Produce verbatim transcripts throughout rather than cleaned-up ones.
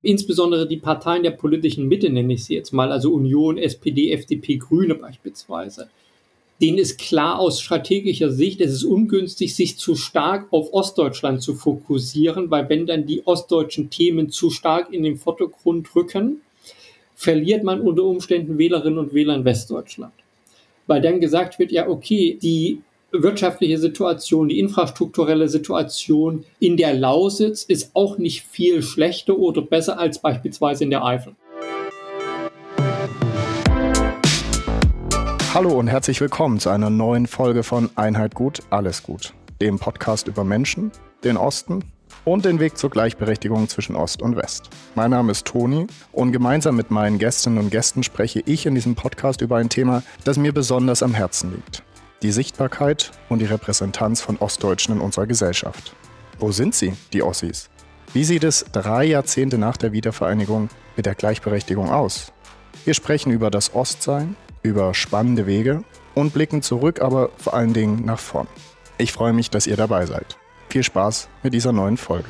insbesondere die Parteien der politischen Mitte, nenne ich sie jetzt mal, also Union, S P D, F D P, Grüne beispielsweise, denen ist klar aus strategischer Sicht, es ist ungünstig, sich zu stark auf Ostdeutschland zu fokussieren, weil wenn dann die ostdeutschen Themen zu stark in den Vordergrund rücken, verliert man unter Umständen Wählerinnen und Wähler in Westdeutschland. Weil dann gesagt wird, ja okay, die wirtschaftliche Situation, die infrastrukturelle Situation in der Lausitz ist auch nicht viel schlechter oder besser als beispielsweise in der Eifel. Hallo und herzlich willkommen zu einer neuen Folge von Einheit gut, alles gut, dem Podcast über Menschen, den Osten und den Weg zur Gleichberechtigung zwischen Ost und West. Mein Name ist Toni und gemeinsam mit meinen Gästinnen und Gästen spreche ich in diesem Podcast über ein Thema, das mir besonders am Herzen liegt. Die Sichtbarkeit und die Repräsentanz von Ostdeutschen in unserer Gesellschaft. Wo sind sie, die Ossis? Wie sieht es drei Jahrzehnte nach der Wiedervereinigung mit der Gleichberechtigung aus? Wir sprechen über das Ostsein, über spannende Wege und blicken zurück, aber vor allen Dingen nach vorn. Ich freue mich, dass ihr dabei seid. Viel Spaß mit dieser neuen Folge.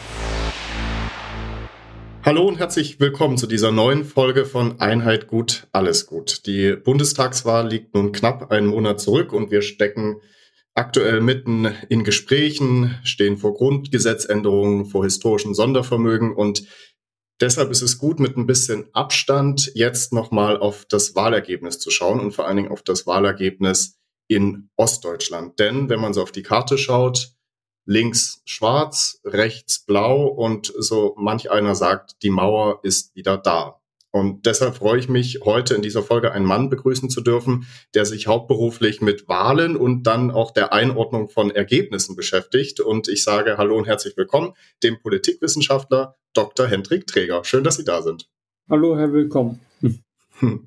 Hallo und herzlich willkommen zu dieser neuen Folge von Einheit gut, alles gut. Die Bundestagswahl liegt nun knapp einen Monat zurück und wir stecken aktuell mitten in Gesprächen, stehen vor Grundgesetzänderungen, vor historischen Sondervermögen und deshalb ist es gut, mit ein bisschen Abstand jetzt nochmal auf das Wahlergebnis zu schauen und vor allen Dingen auf das Wahlergebnis in Ostdeutschland. Denn wenn man so auf die Karte schaut, links schwarz, rechts blau und so manch einer sagt, die Mauer ist wieder da. Und deshalb freue ich mich, heute in dieser Folge einen Mann begrüßen zu dürfen, der sich hauptberuflich mit Wahlen und dann auch der Einordnung von Ergebnissen beschäftigt. Und ich sage Hallo und herzlich willkommen dem Politikwissenschaftler Doktor Hendrik Träger. Schön, dass Sie da sind. Hallo, Herr Willkommen. Hm.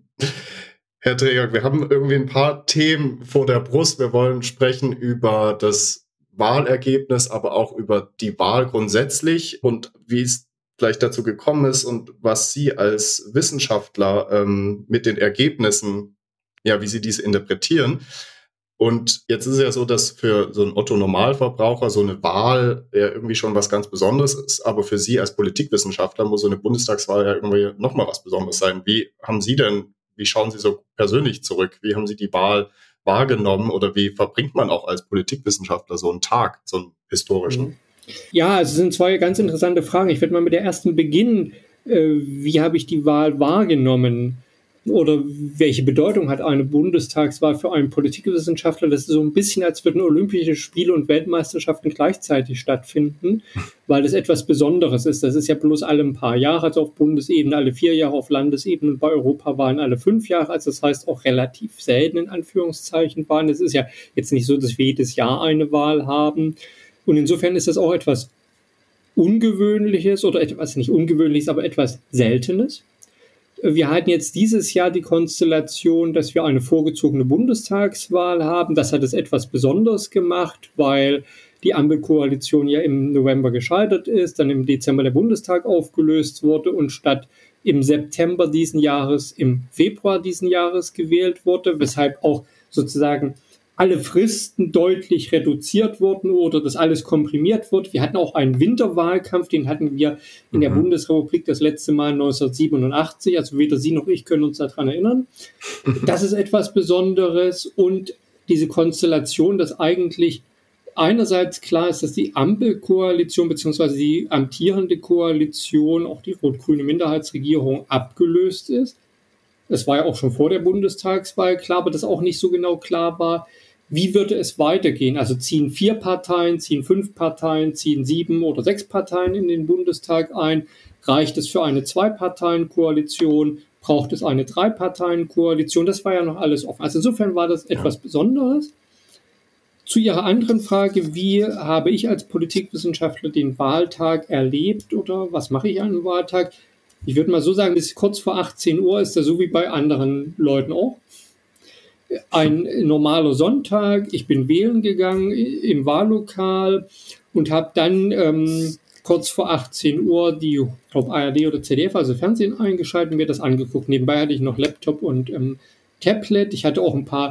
Herr Träger, wir haben irgendwie ein paar Themen vor der Brust. Wir wollen sprechen über das Wahlergebnis, aber auch über die Wahl grundsätzlich und wie es vielleicht dazu gekommen ist und was Sie als Wissenschaftler ähm, mit den Ergebnissen, ja, wie Sie diese interpretieren. Und jetzt ist es ja so, dass für so einen Otto-Normalverbraucher so eine Wahl ja irgendwie schon was ganz Besonderes ist, aber für Sie als Politikwissenschaftler muss so eine Bundestagswahl ja irgendwie nochmal was Besonderes sein. Wie haben Sie denn, wie schauen Sie so persönlich zurück? Wie haben Sie die Wahl wahrgenommen oder wie verbringt man auch als Politikwissenschaftler so einen Tag, so einen historischen? Ja, es sind zwei ganz interessante Fragen. Ich werde mal mit der ersten beginnen. Äh, wie habe ich die Wahl wahrgenommen? Oder welche Bedeutung hat eine Bundestagswahl für einen Politikwissenschaftler? Das ist so ein bisschen, als würden Olympische Spiele und Weltmeisterschaften gleichzeitig stattfinden, weil das etwas Besonderes ist. Das ist ja bloß alle ein paar Jahre, also auf Bundesebene alle vier Jahre, auf Landesebene und bei Europawahlen alle fünf Jahre. Also das heißt auch relativ selten in Anführungszeichen Wahlen. Es ist ja jetzt nicht so, dass wir jedes Jahr eine Wahl haben. Und insofern ist das auch etwas Ungewöhnliches oder etwas nicht Ungewöhnliches, aber etwas Seltenes. Wir hatten jetzt dieses Jahr die Konstellation, dass wir eine vorgezogene Bundestagswahl haben. Das hat es etwas Besonderes gemacht, weil die Ampelkoalition ja im November gescheitert ist, dann im Dezember der Bundestag aufgelöst wurde und statt im September diesen Jahres im Februar diesen Jahres gewählt wurde, weshalb auch sozusagen alle Fristen deutlich reduziert wurden oder das alles komprimiert wird. Wir hatten auch einen Winterwahlkampf, den hatten wir in der mhm. Bundesrepublik das letzte Mal neunzehnhundertsiebenundachtzig, also weder Sie noch ich können uns daran erinnern. Das ist etwas Besonderes und diese Konstellation, dass eigentlich einerseits klar ist, dass die Ampelkoalition bzw. die amtierende Koalition, auch die rot-grüne Minderheitsregierung, abgelöst ist. Das war ja auch schon vor der Bundestagswahl klar, aber das auch nicht so genau klar war, wie würde es weitergehen? Also ziehen vier Parteien, ziehen fünf Parteien, ziehen sieben oder sechs Parteien in den Bundestag ein? Reicht es für eine Zwei-Parteien-Koalition? Braucht es eine Drei-Parteien-Koalition? Das war ja noch alles offen. Also insofern war das etwas Besonderes. Zu Ihrer anderen Frage, wie habe ich als Politikwissenschaftler den Wahltag erlebt oder was mache ich an einem Wahltag? Ich würde mal so sagen, bis kurz vor achtzehn Uhr ist das so wie bei anderen Leuten auch. Ein normaler Sonntag, ich bin wählen gegangen im Wahllokal und habe dann ähm, kurz vor achtzehn Uhr die, ich glaube A R D oder Z D F, also Fernsehen eingeschaltet und mir das angeguckt. Nebenbei hatte ich noch Laptop und ähm, Tablet. Ich hatte auch ein paar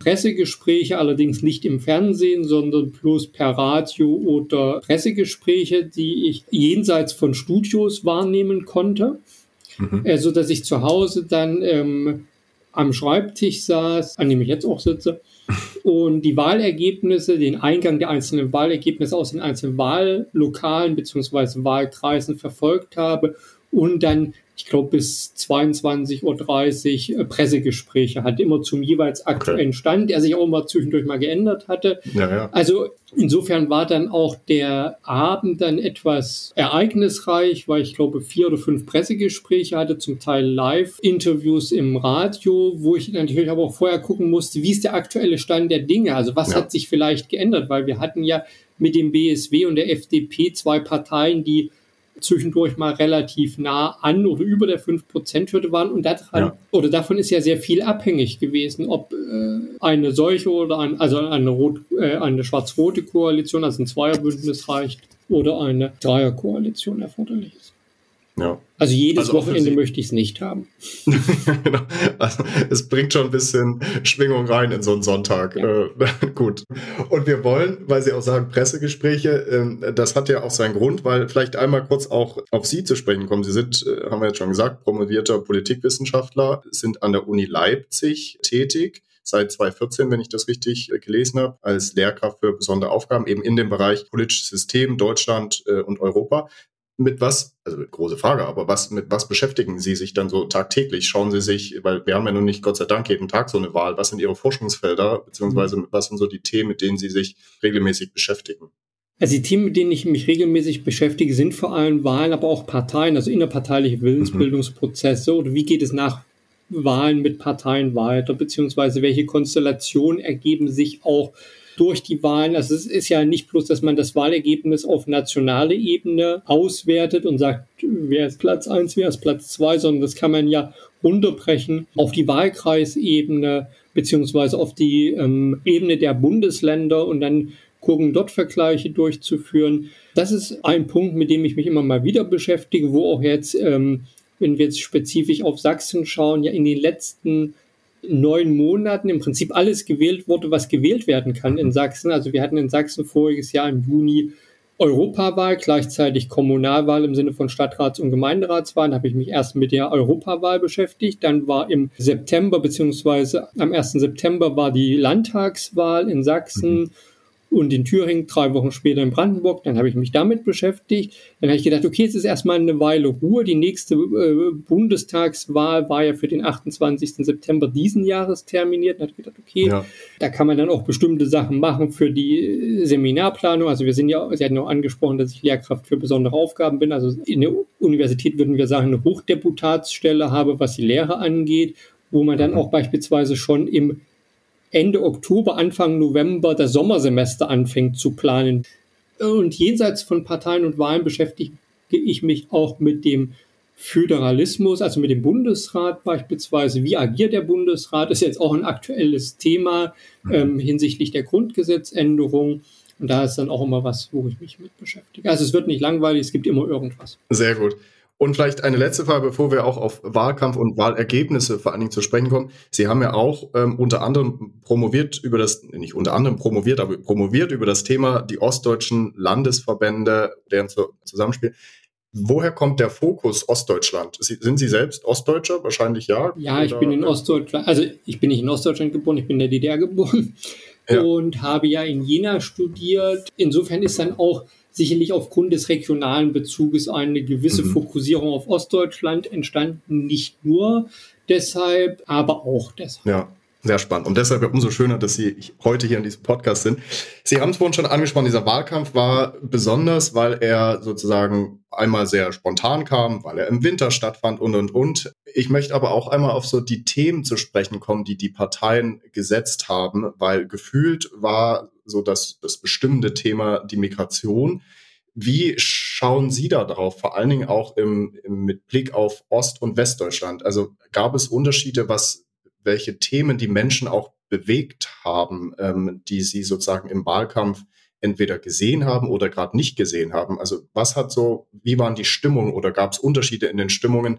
Pressegespräche, allerdings nicht im Fernsehen, sondern bloß per Radio oder Pressegespräche, die ich jenseits von Studios wahrnehmen konnte. Mhm. Also, dass ich zu Hause dann ähm, am Schreibtisch saß, an dem ich jetzt auch sitze, und die Wahlergebnisse, den Eingang der einzelnen Wahlergebnisse aus den einzelnen Wahllokalen bzw. Wahlkreisen verfolgt habe und dann, ich glaube, bis zweiundzwanzig Uhr dreißig äh, Pressegespräche hatte, immer zum jeweils aktuellen okay. Stand, der sich auch mal zwischendurch mal geändert hatte. Ja, ja. Also insofern war dann auch der Abend dann etwas ereignisreich, weil ich glaube, vier oder fünf Pressegespräche hatte, zum Teil Live-Interviews im Radio, wo ich natürlich aber auch vorher gucken musste, wie ist der aktuelle Stand der Dinge? Also was ja. hat sich vielleicht geändert? Weil wir hatten ja mit dem B S W und der F D P zwei Parteien, die zwischendurch mal relativ nah an oder über der fünf Prozent Hürde waren und daran, ja. oder davon ist ja sehr viel abhängig gewesen, ob äh, eine solche oder ein, also eine, Rot, äh, eine schwarz-rote Koalition, also ein Zweierbündnis reicht oder eine Dreierkoalition erforderlich ist. Ja. Also jedes also Wochenende möchte ich es nicht haben. Genau. Also es bringt schon ein bisschen Schwingung rein in so einen Sonntag. Ja. Äh, gut. Und wir wollen, weil Sie auch sagen, Pressegespräche, äh, das hat ja auch seinen Grund, weil vielleicht einmal kurz auch auf Sie zu sprechen kommen. Sie sind, äh, haben wir jetzt schon gesagt, promovierter Politikwissenschaftler, sind an der Uni Leipzig tätig. Seit zweitausendvierzehn, wenn ich das richtig äh, gelesen habe, als Lehrkraft für besondere Aufgaben eben in dem Bereich politisches System, Deutschland äh, und Europa. Mit was, also große Frage, aber was, mit was beschäftigen Sie sich dann so tagtäglich? Schauen Sie sich, weil wir haben ja nun nicht, Gott sei Dank, jeden Tag so eine Wahl. Was sind Ihre Forschungsfelder, beziehungsweise was sind so die Themen, mit denen Sie sich regelmäßig beschäftigen? Also die Themen, mit denen ich mich regelmäßig beschäftige, sind vor allem Wahlen, aber auch Parteien, also innerparteiliche Willensbildungsprozesse mhm. oder wie geht es nach Wahlen mit Parteien weiter, beziehungsweise welche Konstellationen ergeben sich auch durch die Wahlen. Also es ist ja nicht bloß, dass man das Wahlergebnis auf nationale Ebene auswertet und sagt, wer ist Platz eins, wer ist Platz zwei, sondern das kann man ja runterbrechen auf die Wahlkreisebene beziehungsweise auf die ähm, Ebene der Bundesländer und dann gucken, dort Vergleiche durchzuführen. Das ist ein Punkt, mit dem ich mich immer mal wieder beschäftige, wo auch jetzt, ähm, wenn wir jetzt spezifisch auf Sachsen schauen, ja in den letzten neun Monaten im Prinzip alles gewählt wurde, was gewählt werden kann in Sachsen. Also wir hatten in Sachsen voriges Jahr im Juni Europawahl, gleichzeitig Kommunalwahl im Sinne von Stadtrats- und Gemeinderatswahlen. Da habe ich mich erst mit der Europawahl beschäftigt. Dann war im September, beziehungsweise am ersten September war die Landtagswahl in Sachsen. Mhm. Und in Thüringen, drei Wochen später in Brandenburg, dann habe ich mich damit beschäftigt. Dann habe ich gedacht, okay, jetzt ist erstmal eine Weile Ruhe. Die nächste äh, Bundestagswahl war ja für den achtundzwanzigsten September diesen Jahres terminiert. Dann habe ich gedacht, okay, ja. da kann man dann auch bestimmte Sachen machen für die Seminarplanung. Also wir sind ja, Sie hatten ja auch angesprochen, dass ich Lehrkraft für besondere Aufgaben bin. Also in der Universität würden wir sagen, eine Hochdeputatsstelle habe, was die Lehre angeht, wo man dann auch beispielsweise schon im Ende Oktober, Anfang November das Sommersemester anfängt zu planen. Und jenseits von Parteien und Wahlen beschäftige ich mich auch mit dem Föderalismus, also mit dem Bundesrat beispielsweise. Wie agiert der Bundesrat? Ist jetzt auch ein aktuelles Thema ähm, hinsichtlich der Grundgesetzänderung. Und da ist dann auch immer was, wo ich mich mit beschäftige. Also es wird nicht langweilig, es gibt immer irgendwas. Sehr gut. Und vielleicht eine letzte Frage, bevor wir auch auf Wahlkampf und Wahlergebnisse vor allen Dingen zu sprechen kommen. Sie haben ja auch ähm, unter anderem promoviert über das, nicht unter anderem promoviert, aber promoviert über das Thema die ostdeutschen Landesverbände, deren Zusammenspiel. Woher kommt der Fokus Ostdeutschland? Sind Sie selbst Ostdeutscher? Wahrscheinlich ja. Ja, oder? Ich bin in Ostdeutschland, also ich bin nicht in Ostdeutschland geboren, ich bin in der D D R geboren ja. und habe ja in Jena studiert. Insofern ist dann auch sicherlich aufgrund des regionalen Bezuges eine gewisse mhm. Fokussierung auf Ostdeutschland entstanden. Nicht nur deshalb, aber auch deshalb. Ja, sehr spannend. Und deshalb umso schöner, dass Sie heute hier in diesem Podcast sind. Sie haben es vorhin schon angesprochen, dieser Wahlkampf war besonders, weil er sozusagen einmal sehr spontan kam, weil er im Winter stattfand und, und, und. Ich möchte aber auch einmal auf so die Themen zu sprechen kommen, die die Parteien gesetzt haben, weil gefühlt war so das, das bestimmende Thema die Migration. Wie schauen Sie da drauf, vor allen Dingen auch im, im, mit Blick auf Ost- und Westdeutschland? Also gab es Unterschiede, was welche Themen die Menschen auch bewegt haben, ähm, die Sie sozusagen im Wahlkampf entweder gesehen haben oder gerade nicht gesehen haben? Also was hat so, wie waren die Stimmungen oder gab es Unterschiede in den Stimmungen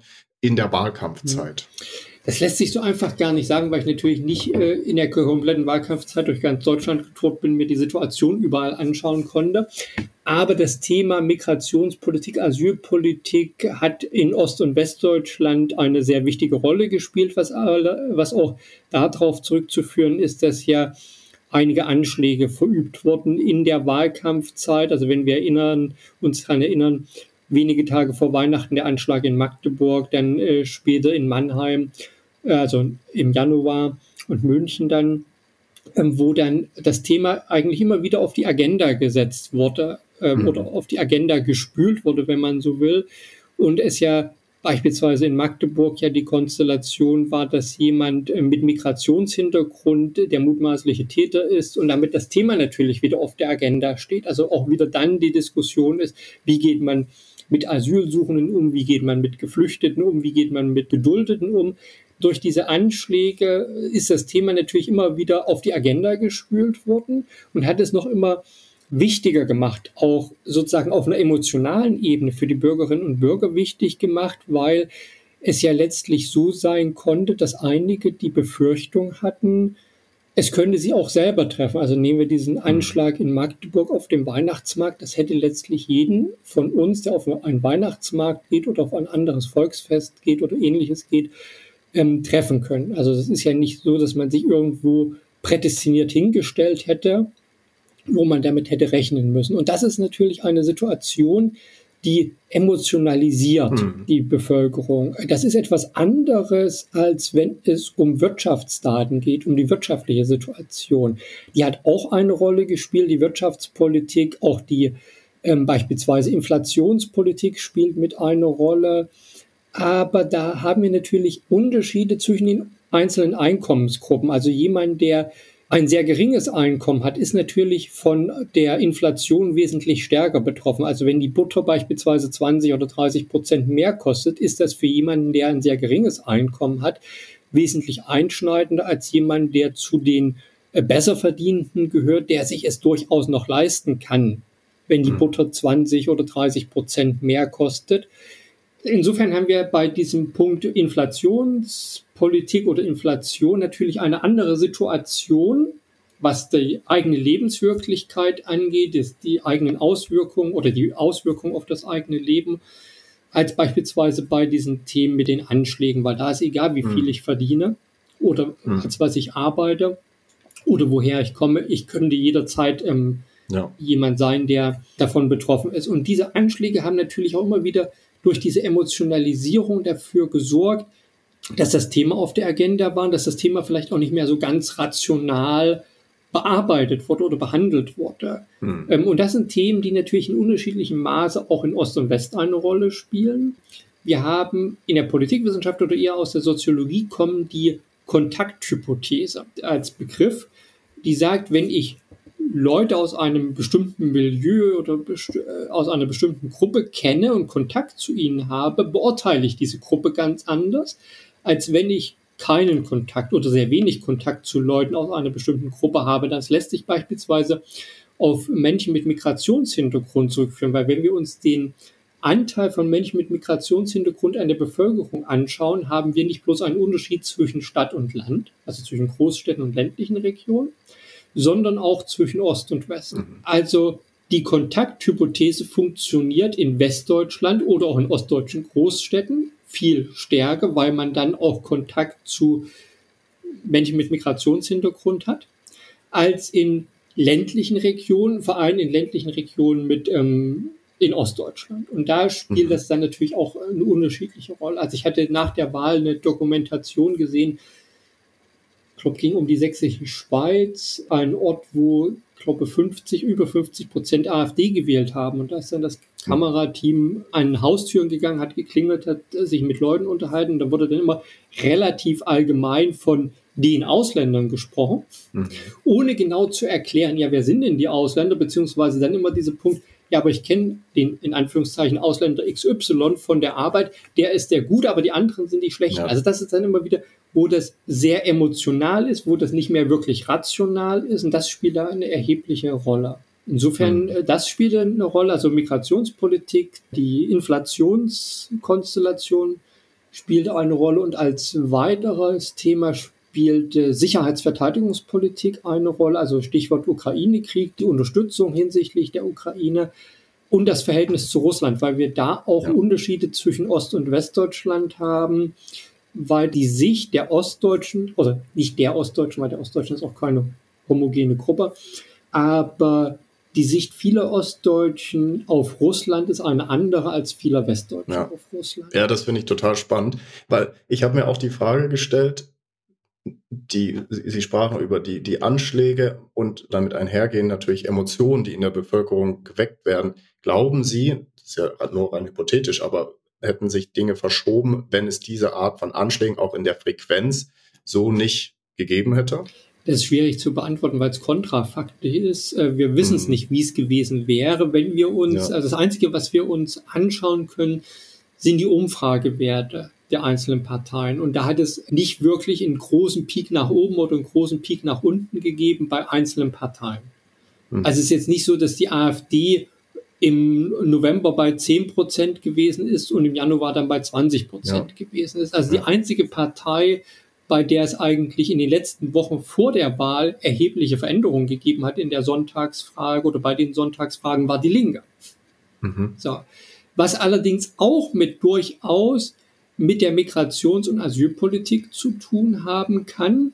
in der Wahlkampfzeit? Das lässt sich so einfach gar nicht sagen, weil ich natürlich nicht äh, in der kompletten Wahlkampfzeit durch ganz Deutschland getourt bin, mir die Situation überall anschauen konnte. Aber das Thema Migrationspolitik, Asylpolitik hat in Ost- und Westdeutschland eine sehr wichtige Rolle gespielt, was, alle, was auch darauf zurückzuführen ist, dass ja einige Anschläge verübt wurden in der Wahlkampfzeit. Also wenn wir erinnern, uns daran erinnern, wenige Tage vor Weihnachten der Anschlag in Magdeburg, dann äh, später in Mannheim, äh, also im Januar und München dann, ähm, wo dann das Thema eigentlich immer wieder auf die Agenda gesetzt wurde ähm, mhm. oder auf die Agenda gespült wurde, wenn man so will. Und es ja beispielsweise in Magdeburg ja die Konstellation war, dass jemand äh, mit Migrationshintergrund der mutmaßliche Täter ist und damit das Thema natürlich wieder auf der Agenda steht. Also auch wieder dann die Diskussion ist, wie geht man mit Asylsuchenden um, wie geht man mit Geflüchteten um, wie geht man mit Geduldeten um. Durch diese Anschläge ist das Thema natürlich immer wieder auf die Agenda gespült worden und hat es noch immer wichtiger gemacht, auch sozusagen auf einer emotionalen Ebene für die Bürgerinnen und Bürger wichtig gemacht, weil es ja letztlich so sein konnte, dass einige die Befürchtung hatten, es könnte sie auch selber treffen. Also nehmen wir diesen Anschlag in Magdeburg auf dem Weihnachtsmarkt. Das hätte letztlich jeden von uns, der auf einen Weihnachtsmarkt geht oder auf ein anderes Volksfest geht oder Ähnliches geht, ähm, treffen können. Also es ist ja nicht so, dass man sich irgendwo prädestiniert hingestellt hätte, wo man damit hätte rechnen müssen. Und das ist natürlich eine Situation, die emotionalisiert mhm. die Bevölkerung. Das ist etwas anderes, als wenn es um Wirtschaftsdaten geht, um die wirtschaftliche Situation. Die hat auch eine Rolle gespielt, die Wirtschaftspolitik, auch die ähm, beispielsweise Inflationspolitik spielt mit einer Rolle. Aber da haben wir natürlich Unterschiede zwischen den einzelnen Einkommensgruppen. Also jemand, der ein sehr geringes Einkommen hat, ist natürlich von der Inflation wesentlich stärker betroffen. Also wenn die Butter beispielsweise zwanzig oder dreißig Prozent mehr kostet, ist das für jemanden, der ein sehr geringes Einkommen hat, wesentlich einschneidender als jemand, der zu den besser Verdienenden gehört, der sich es durchaus noch leisten kann, wenn die Butter zwanzig oder dreißig Prozent mehr kostet. Insofern haben wir bei diesem Punkt Inflationspolitik oder Inflation natürlich eine andere Situation, was die eigene Lebenswirklichkeit angeht, ist die eigenen Auswirkungen oder die Auswirkungen auf das eigene Leben, als beispielsweise bei diesen Themen mit den Anschlägen, weil da ist egal, wie viel ich verdiene oder als was ich arbeite oder woher ich komme, ich könnte jederzeit ähm, ja. jemand sein, der davon betroffen ist. Und diese Anschläge haben natürlich auch immer wieder durch diese Emotionalisierung dafür gesorgt, dass das Thema auf der Agenda war und dass das Thema vielleicht auch nicht mehr so ganz rational bearbeitet wurde oder behandelt wurde. Hm. Ähm, und das sind Themen, die natürlich in unterschiedlichem Maße auch in Ost und West eine Rolle spielen. Wir haben in der Politikwissenschaft oder eher aus der Soziologie kommen die Kontakthypothese als Begriff, die sagt, wenn ich Leute aus einem bestimmten Milieu oder best- aus einer bestimmten Gruppe kenne und Kontakt zu ihnen habe, beurteile ich diese Gruppe ganz anders, als wenn ich keinen Kontakt oder sehr wenig Kontakt zu Leuten aus einer bestimmten Gruppe habe. Das lässt sich beispielsweise auf Menschen mit Migrationshintergrund zurückführen, weil wenn wir uns den Anteil von Menschen mit Migrationshintergrund an der Bevölkerung anschauen, haben wir nicht bloß einen Unterschied zwischen Stadt und Land, also zwischen Großstädten und ländlichen Regionen, sondern auch zwischen Ost und West. Mhm. Also die Kontakthypothese funktioniert in Westdeutschland oder auch in ostdeutschen Großstädten viel stärker, weil man dann auch Kontakt zu Menschen mit Migrationshintergrund hat, als in ländlichen Regionen, vor allem in ländlichen Regionen mit ähm, in Ostdeutschland. Und da spielt mhm. das dann natürlich auch eine unterschiedliche Rolle. Also ich hatte nach der Wahl eine Dokumentation gesehen, ich glaube, ging um die Sächsische Schweiz, ein Ort, wo, ich glaube, fünfzig, über fünfzig Prozent AfD gewählt haben. Und da ist dann das Kamerateam an Haustüren gegangen, hat geklingelt, hat sich mit Leuten unterhalten. Und da wurde dann immer relativ allgemein von den Ausländern gesprochen, mhm. ohne genau zu erklären, ja, wer sind denn die Ausländer, beziehungsweise dann immer dieser Punkt, ja, aber ich kenne den, in Anführungszeichen, Ausländer X Y von der Arbeit, der ist der Gute, aber die anderen sind die Schlechten. Ja. Also das ist dann immer wieder, wo das sehr emotional ist, wo das nicht mehr wirklich rational ist und das spielt da eine erhebliche Rolle. Insofern, mhm. das spielt eine Rolle, also Migrationspolitik, die Inflationskonstellation spielt eine Rolle und als weiteres Thema spielt äh, Sicherheitsverteidigungspolitik eine Rolle, also Stichwort Ukraine-Krieg, die Unterstützung hinsichtlich der Ukraine und das Verhältnis zu Russland, weil wir da auch ja. Unterschiede zwischen Ost- und Westdeutschland haben, weil die Sicht der Ostdeutschen, oder nicht der Ostdeutschen, weil der Ostdeutschen ist auch keine homogene Gruppe, aber die Sicht vieler Ostdeutschen auf Russland ist eine andere als vieler Westdeutschen ja. auf Russland. Ja, das finde ich total spannend, weil ich habe mir auch die Frage gestellt, die, Sie sprachen über die, die Anschläge und damit einhergehen natürlich Emotionen, die in der Bevölkerung geweckt werden. Glauben Sie, das ist ja nur rein hypothetisch, aber hätten sich Dinge verschoben, wenn es diese Art von Anschlägen auch in der Frequenz so nicht gegeben hätte? Das ist schwierig zu beantworten, weil es kontrafaktisch ist. Wir wissen es mhm. nicht, wie es gewesen wäre, wenn wir uns, ja. also das Einzige, was wir uns anschauen können, sind die Umfragewerte der einzelnen Parteien. Und da hat es nicht wirklich einen großen Peak nach oben oder einen großen Peak nach unten gegeben bei einzelnen Parteien. Mhm. Also es ist jetzt nicht so, dass die AfD im November bei zehn Prozent gewesen ist und im Januar dann bei zwanzig Prozent ja. gewesen ist. Also ja. die einzige Partei, bei der es eigentlich in den letzten Wochen vor der Wahl erhebliche Veränderungen gegeben hat in der Sonntagsfrage oder bei den Sonntagsfragen, war die Linke. Mhm. So. Was allerdings auch mit durchaus mit der Migrations- und Asylpolitik zu tun haben kann,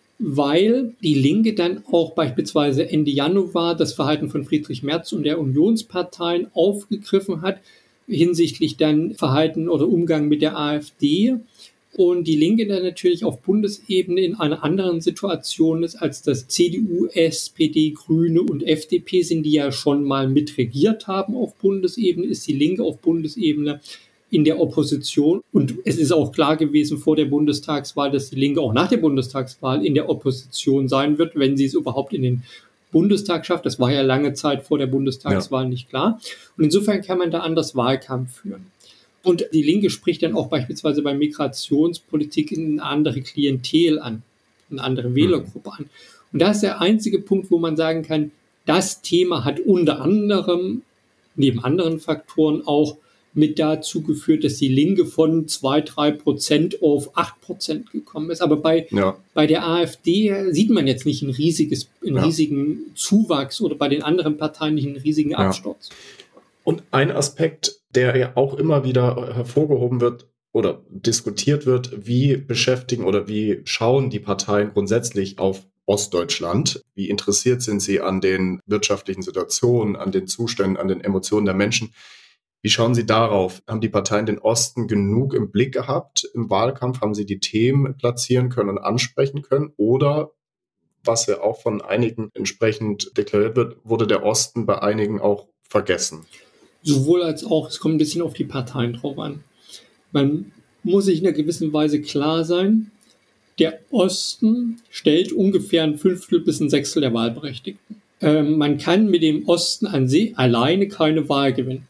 weil die Linke dann auch beispielsweise Ende Januar das Verhalten von Friedrich Merz und der Unionsparteien aufgegriffen hat, hinsichtlich dann Verhalten oder Umgang mit der AfD. Und die Linke dann natürlich auf Bundesebene in einer anderen Situation ist, als das C D U, S P D, Grüne und F D P sind, die ja schon mal mitregiert haben auf Bundesebene, ist die Linke auf Bundesebene in der Opposition. Und es ist auch klar gewesen vor der Bundestagswahl, dass die Linke auch nach der Bundestagswahl in der Opposition sein wird, wenn sie es überhaupt in den Bundestag schafft. Das war ja lange Zeit vor der Bundestagswahl ja. nicht klar. Und insofern kann man da anders Wahlkampf führen. Und die Linke spricht dann auch beispielsweise bei Migrationspolitik eine andere Klientel an, eine andere Wählergruppe an. Und das ist der einzige Punkt, wo man sagen kann, das Thema hat unter anderem, neben anderen Faktoren, auch mit dazu geführt, dass die Linke von zwei, drei Prozent auf acht Prozent gekommen ist. Aber bei, ja. bei der AfD sieht man jetzt nicht ein riesiges, einen ja. riesigen Zuwachs oder bei den anderen Parteien nicht einen riesigen Absturz. Ja. Und ein Aspekt, der ja auch immer wieder hervorgehoben wird oder diskutiert wird, wie beschäftigen oder wie schauen die Parteien grundsätzlich auf Ostdeutschland? Wie interessiert sind sie an den wirtschaftlichen Situationen, an den Zuständen, an den Emotionen der Menschen? Wie schauen Sie darauf? Haben die Parteien den Osten genug im Blick gehabt im Wahlkampf? Haben sie die Themen platzieren können und ansprechen können? Oder, was ja auch von einigen entsprechend deklariert wird, wurde der Osten bei einigen auch vergessen? Sowohl als auch, es kommt ein bisschen auf die Parteien drauf an. Man muss sich in einer gewissen Weise klar sein, der Osten stellt ungefähr ein Fünftel bis ein Sechstel der Wahlberechtigten. Ähm, man kann mit dem Osten an sich alleine keine Wahl gewinnen.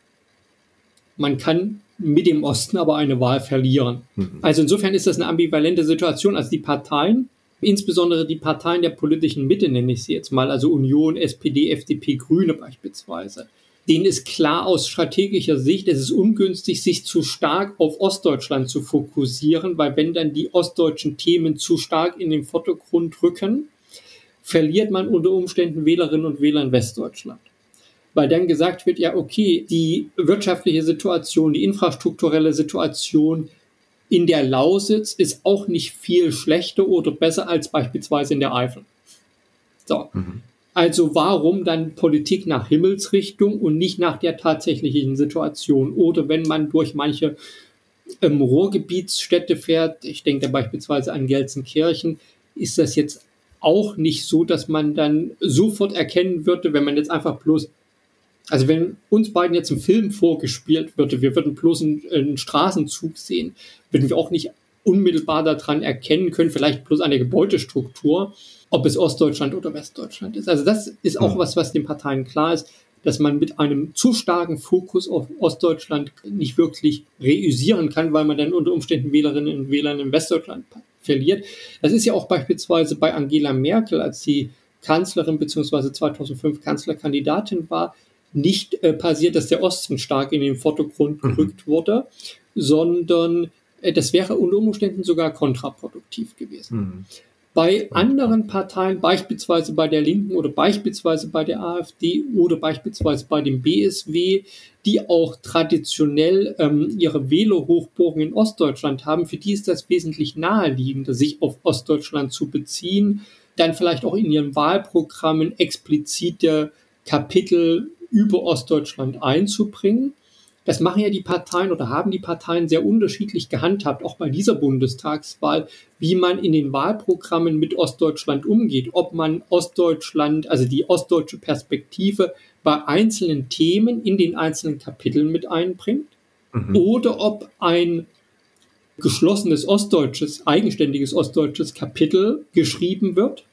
Man kann mit dem Osten aber eine Wahl verlieren. Mhm. Also insofern ist das eine ambivalente Situation. Also die Parteien, insbesondere die Parteien der politischen Mitte, nenne ich sie jetzt mal, also Union, S P D, F D P, Grüne beispielsweise, denen ist klar aus strategischer Sicht, es ist ungünstig, sich zu stark auf Ostdeutschland zu fokussieren, weil wenn dann die ostdeutschen Themen zu stark in den Vordergrund rücken, verliert man unter Umständen Wählerinnen und Wähler in Westdeutschland. Weil dann gesagt wird, ja okay, die wirtschaftliche Situation, die infrastrukturelle Situation in der Lausitz ist auch nicht viel schlechter oder besser als beispielsweise in der Eifel. So. Mhm. Also warum dann Politik nach Himmelsrichtung und nicht nach der tatsächlichen Situation? Oder wenn man durch manche ähm, Ruhrgebietsstädte fährt, ich denke da beispielsweise an Gelsenkirchen, ist das jetzt auch nicht so, dass man dann sofort erkennen würde, wenn man jetzt einfach bloß, also wenn uns beiden jetzt ein Film vorgespielt würde, wir würden bloß einen, einen Straßenzug sehen, würden wir auch nicht unmittelbar daran erkennen können, vielleicht bloß an der Gebäudestruktur, ob es Ostdeutschland oder Westdeutschland ist. Also das ist auch was, was den Parteien klar ist, dass man mit einem zu starken Fokus auf Ostdeutschland nicht wirklich reüssieren kann, weil man dann unter Umständen Wählerinnen und Wähler in Westdeutschland verliert. Das ist ja auch beispielsweise bei Angela Merkel, als sie Kanzlerin bzw. zweitausendfünf Kanzlerkandidatin war, nicht äh, passiert, dass der Osten stark in den Vordergrund gerückt mhm. wurde, sondern Äh, das wäre unter Umständen sogar kontraproduktiv gewesen. Mhm. Bei anderen Parteien, beispielsweise bei der Linken oder beispielsweise bei der AfD oder beispielsweise bei dem B S W, die auch traditionell ähm, ihre Wählerhochburgen in Ostdeutschland haben, für die ist das wesentlich naheliegender, sich auf Ostdeutschland zu beziehen, dann vielleicht auch in ihren Wahlprogrammen explizite Kapitel über Ostdeutschland einzubringen. Das machen ja die Parteien oder haben die Parteien sehr unterschiedlich gehandhabt, auch bei dieser Bundestagswahl, wie man in den Wahlprogrammen mit Ostdeutschland umgeht. Ob man Ostdeutschland, also die ostdeutsche Perspektive bei einzelnen Themen in den einzelnen Kapiteln mit einbringt, mhm. oder ob ein geschlossenes ostdeutsches, eigenständiges ostdeutsches Kapitel geschrieben wird.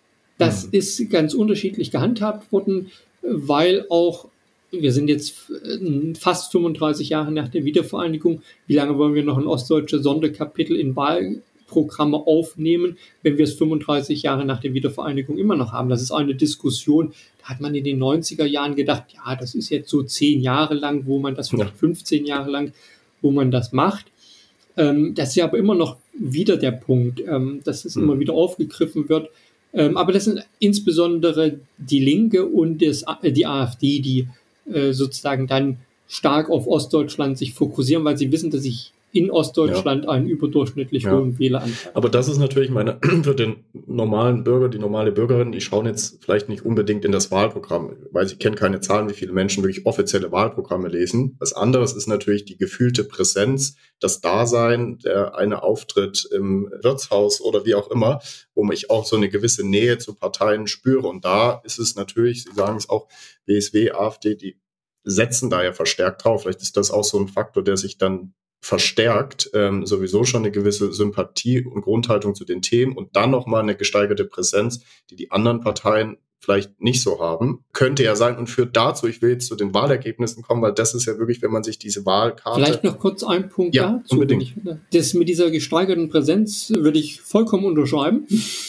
Das mhm. ist ganz unterschiedlich gehandhabt worden, weil auch wir sind jetzt fast fünfunddreißig Jahre nach der Wiedervereinigung. Wie lange wollen wir noch ein ostdeutsches Sonderkapitel in Wahlprogramme aufnehmen, wenn wir es fünfunddreißig Jahre nach der Wiedervereinigung immer noch haben? Das ist eine Diskussion, da hat man in den neunziger Jahren gedacht, ja, das ist jetzt so zehn Jahre lang, wo man das, vielleicht fünfzehn Jahre lang, wo man das macht. Ähm, das ist ja aber immer noch wieder der Punkt, ähm, dass es mhm. immer wieder aufgegriffen wird. Ähm, aber das sind insbesondere die Linke und das, die AfD, die sozusagen dann stark auf Ostdeutschland sich fokussieren, weil sie wissen, dass sich in Ostdeutschland ja. einen überdurchschnittlich ja. hohen Wähleranteil hat. Aber das ist natürlich meine, für den normalen Bürger, die normale Bürgerin, die schauen jetzt vielleicht nicht unbedingt in das Wahlprogramm, weil sie kennen keine Zahlen, wie viele Menschen wirklich offizielle Wahlprogramme lesen. Was anderes ist natürlich die gefühlte Präsenz, das Dasein, der eine Auftritt im Wirtshaus oder wie auch immer, wo ich auch so eine gewisse Nähe zu Parteien spüre. Und da ist es natürlich, Sie sagen es auch, B S W, AfD, die setzen da ja verstärkt drauf. Vielleicht ist das auch so ein Faktor, der sich dann verstärkt, ähm, sowieso schon eine gewisse Sympathie und Grundhaltung zu den Themen und dann nochmal eine gesteigerte Präsenz, die die anderen Parteien vielleicht nicht so haben. Könnte ja sein und führt dazu, ich will jetzt zu den Wahlergebnissen kommen, weil das ist ja wirklich, wenn man sich diese Wahlkarte... Vielleicht noch kurz ein Punkt ja, dazu. Unbedingt. Das mit dieser gesteigerten Präsenz würde ich vollkommen unterschreiben.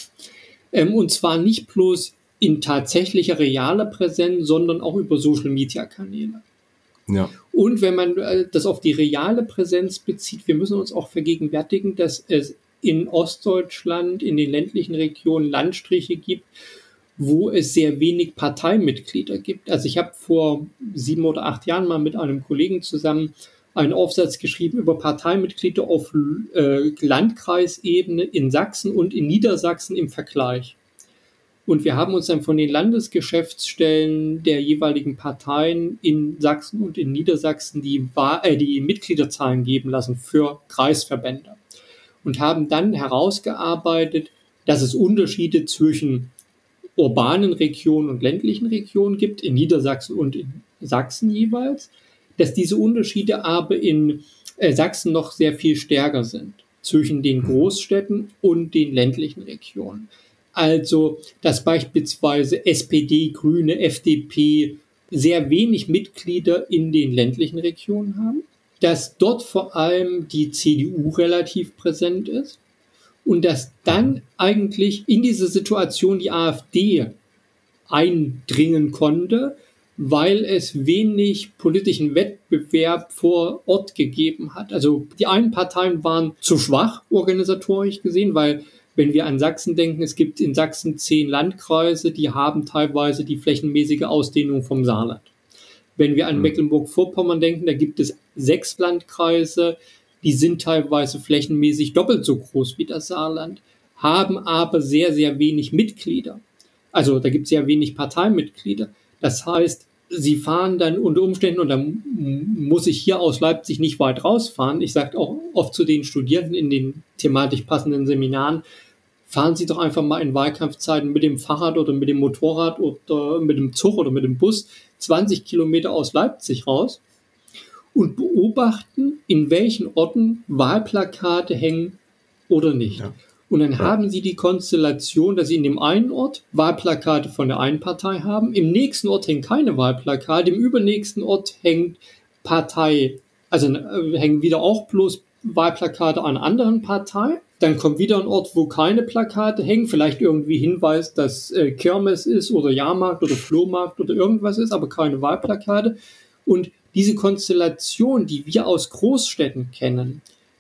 ähm, und zwar nicht bloß in tatsächlicher, realer Präsenz, sondern auch über Social-Media-Kanäle. Ja. Und wenn man das auf die reale Präsenz bezieht, wir müssen uns auch vergegenwärtigen, dass es in Ostdeutschland, in den ländlichen Regionen Landstriche gibt, wo es sehr wenig Parteimitglieder gibt. Also ich habe vor sieben oder acht Jahren mal mit einem Kollegen zusammen einen Aufsatz geschrieben über Parteimitglieder auf äh, Landkreisebene in Sachsen und in Niedersachsen im Vergleich. Und wir haben uns dann von den Landesgeschäftsstellen der jeweiligen Parteien in Sachsen und in Niedersachsen die, äh, die Mitgliederzahlen geben lassen für Kreisverbände. Und haben dann herausgearbeitet, dass es Unterschiede zwischen urbanen Regionen und ländlichen Regionen gibt, in Niedersachsen und in Sachsen jeweils, dass diese Unterschiede aber in äh, Sachsen noch sehr viel stärker sind, zwischen den Großstädten und den ländlichen Regionen. Also, dass beispielsweise S P D, Grüne, F D P sehr wenig Mitglieder in den ländlichen Regionen haben, dass dort vor allem die C D U relativ präsent ist und dass dann eigentlich in diese Situation die AfD eindringen konnte, weil es wenig politischen Wettbewerb vor Ort gegeben hat. Also die einen Parteien waren zu schwach organisatorisch gesehen, weil wenn wir an Sachsen denken, es gibt in Sachsen zehn Landkreise, die haben teilweise die flächenmäßige Ausdehnung vom Saarland. Wenn wir an mhm. Mecklenburg-Vorpommern denken, da gibt es sechs Landkreise, die sind teilweise flächenmäßig doppelt so groß wie das Saarland, haben aber sehr, sehr wenig Mitglieder. Also da gibt es sehr wenig Parteimitglieder. Das heißt, sie fahren dann unter Umständen, und dann muss ich hier aus Leipzig nicht weit rausfahren, ich sage auch oft zu den Studierenden in den thematisch passenden Seminaren, fahren Sie doch einfach mal in Wahlkampfzeiten mit dem Fahrrad oder mit dem Motorrad oder mit dem Zug oder mit dem Bus zwanzig Kilometer aus Leipzig raus und beobachten, in welchen Orten Wahlplakate hängen oder nicht. Ja. Und dann ja. haben Sie die Konstellation, dass Sie in dem einen Ort Wahlplakate von der einen Partei haben, im nächsten Ort hängen keine Wahlplakate, im übernächsten Ort hängt Partei, also äh, hängen wieder auch bloß Wahlplakate einer anderen Partei. Dann kommt wieder ein Ort, wo keine Plakate hängen, vielleicht irgendwie Hinweis, dass äh, Kirmes ist oder Jahrmarkt oder Flohmarkt oder irgendwas ist, aber keine Wahlplakate. Und diese Konstellation, die wir aus Großstädten kennen,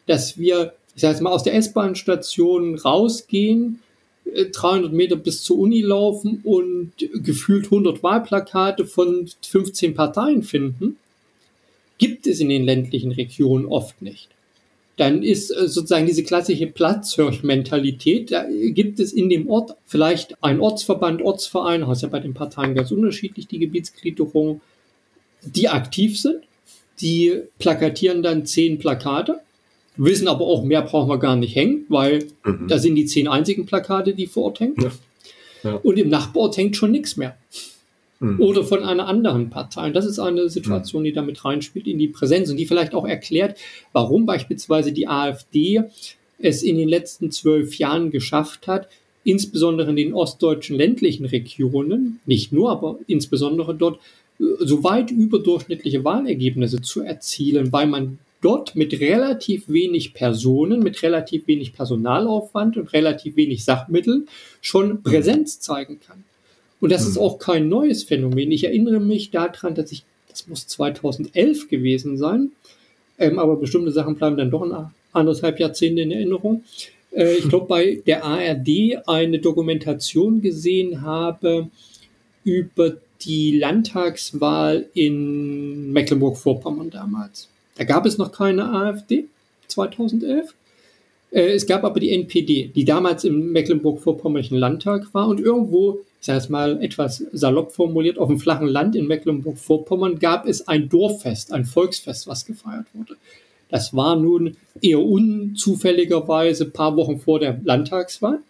dass wir, ich sage jetzt mal, aus der S-Bahn-Station rausgehen, dreihundert Meter bis zur Uni laufen und gefühlt hundert Wahlplakate von fünfzehn Parteien finden, gibt es in den ländlichen Regionen oft nicht. Dann ist sozusagen diese klassische Platzhirsch-Mentalität, da gibt es in dem Ort vielleicht einen Ortsverband, Ortsverein, das ist ja bei den Parteien ganz unterschiedlich, die Gebietsgliederung, die aktiv sind, die plakatieren dann zehn Plakate, wissen aber auch, mehr brauchen wir gar nicht hängen, weil mhm. da sind die zehn einzigen Plakate, die vor Ort hängen. Ja. Ja. Und im Nachbarort hängt schon nichts mehr. Mhm. Oder von einer anderen Partei. Und das ist eine Situation, die damit reinspielt in die Präsenz und die vielleicht auch erklärt, warum beispielsweise die AfD es in den letzten zwölf Jahren geschafft hat, insbesondere in den ostdeutschen ländlichen Regionen, nicht nur, aber insbesondere dort, so weit überdurchschnittliche Wahlergebnisse zu erzielen, weil man dort mit relativ wenig Personen, mit relativ wenig Personalaufwand und relativ wenig Sachmitteln schon Präsenz zeigen kann. Und das ist auch kein neues Phänomen. Ich erinnere mich daran, dass ich, das muss zweitausendelf gewesen sein, ähm, aber bestimmte Sachen bleiben dann doch in anderthalb Jahrzehnte in Erinnerung. Äh, ich glaube, bei der A R D eine Dokumentation gesehen habe über die Landtagswahl in Mecklenburg-Vorpommern damals. Da gab es noch keine AfD, zweitausendelf. Äh, es gab aber die N P D, die damals im Mecklenburg-Vorpommerischen Landtag war und irgendwo, ich sage es mal etwas salopp formuliert, auf dem flachen Land in Mecklenburg-Vorpommern gab es ein Dorffest, ein Volksfest, was gefeiert wurde. Das war nun eher unzufälligerweise ein paar Wochen vor der Landtagswahl.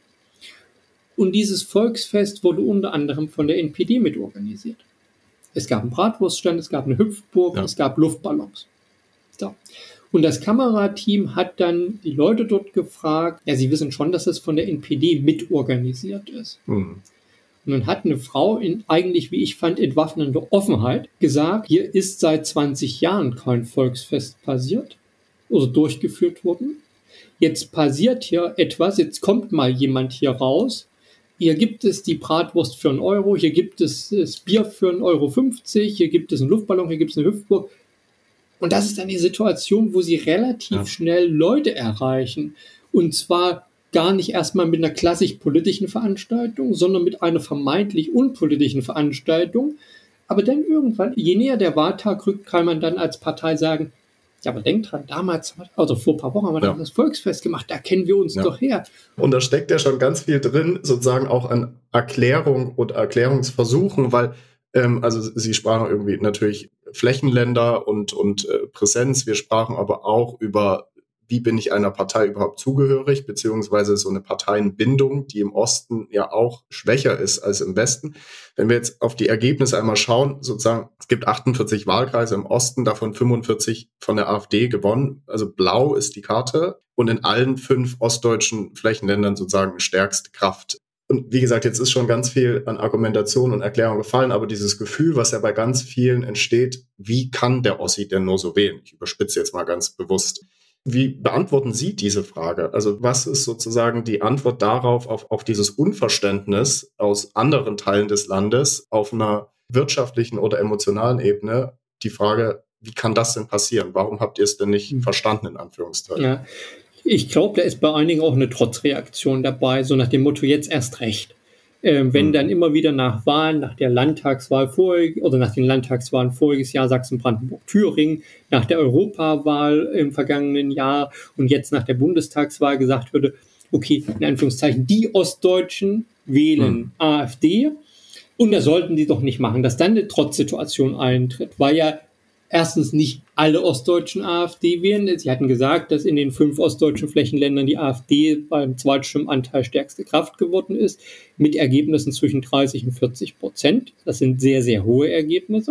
Und dieses Volksfest wurde unter anderem von der N P D mitorganisiert. Es gab einen Bratwurststand, es gab eine Hüpfburg, ja. Es gab Luftballons. So. Und das Kamerateam hat dann die Leute dort gefragt, ja, sie wissen schon, dass das von der N P D mitorganisiert ist. Mhm. Und dann hat eine Frau in eigentlich, wie ich fand, entwaffnender Offenheit gesagt, hier ist seit zwanzig Jahren kein Volksfest passiert oder durchgeführt worden. Jetzt passiert hier etwas, jetzt kommt mal jemand hier raus. Hier gibt es die Bratwurst für einen Euro, hier gibt es das Bier für einen Euro fünfzig, hier gibt es einen Luftballon, hier gibt es eine Hüpfburg. Und das ist dann die Situation, wo sie relativ ja. schnell Leute erreichen. Und zwar gar nicht erstmal mit einer klassisch politischen Veranstaltung, sondern mit einer vermeintlich unpolitischen Veranstaltung. Aber dann irgendwann, je näher der Wahltag rückt, kann man dann als Partei sagen, ja, aber denkt dran, damals, also vor ein paar Wochen haben wir ja. das Volksfest gemacht, da kennen wir uns ja. doch her. Und da steckt ja schon ganz viel drin, sozusagen auch an Erklärung und Erklärungsversuchen, weil, ähm, also Sie sprachen irgendwie natürlich Flächenländer und, und äh, Präsenz, wir sprachen aber auch über, wie bin ich einer Partei überhaupt zugehörig, beziehungsweise so eine Parteienbindung, die im Osten ja auch schwächer ist als im Westen. Wenn wir jetzt auf die Ergebnisse einmal schauen, sozusagen, es gibt achtundvierzig Wahlkreise im Osten, davon fünfundvierzig von der AfD gewonnen. Also blau ist die Karte und in allen fünf ostdeutschen Flächenländern sozusagen stärkste Kraft. Und wie gesagt, jetzt ist schon ganz viel an Argumentation und Erklärung gefallen, aber dieses Gefühl, was ja bei ganz vielen entsteht, wie kann der Ossi denn nur so wählen? Ich überspitze jetzt mal ganz bewusst. Wie beantworten Sie diese Frage? Also was ist sozusagen die Antwort darauf, auf, auf dieses Unverständnis aus anderen Teilen des Landes auf einer wirtschaftlichen oder emotionalen Ebene? Die Frage, wie kann das denn passieren? Warum habt ihr es denn nicht mhm. verstanden, in Anführungszeichen? Ja, ich glaube, da ist bei einigen auch eine Trotzreaktion dabei, so nach dem Motto, jetzt erst recht. Ähm, wenn mhm. dann immer wieder nach Wahlen, nach der Landtagswahl vorig, oder nach den Landtagswahlen voriges Jahr Sachsen-Brandenburg-Thüringen, nach der Europawahl im vergangenen Jahr und jetzt nach der Bundestagswahl gesagt würde, okay, in Anführungszeichen, die Ostdeutschen wählen mhm. AfD und das sollten die doch nicht machen, dass dann eine Trotzsituation eintritt, weil ja erstens nicht alle Ostdeutschen AfD wählen. Sie hatten gesagt, dass in den fünf ostdeutschen Flächenländern die AfD beim Zweitstimmenanteil stärkste Kraft geworden ist, mit Ergebnissen zwischen dreißig und vierzig Prozent. Das sind sehr, sehr hohe Ergebnisse.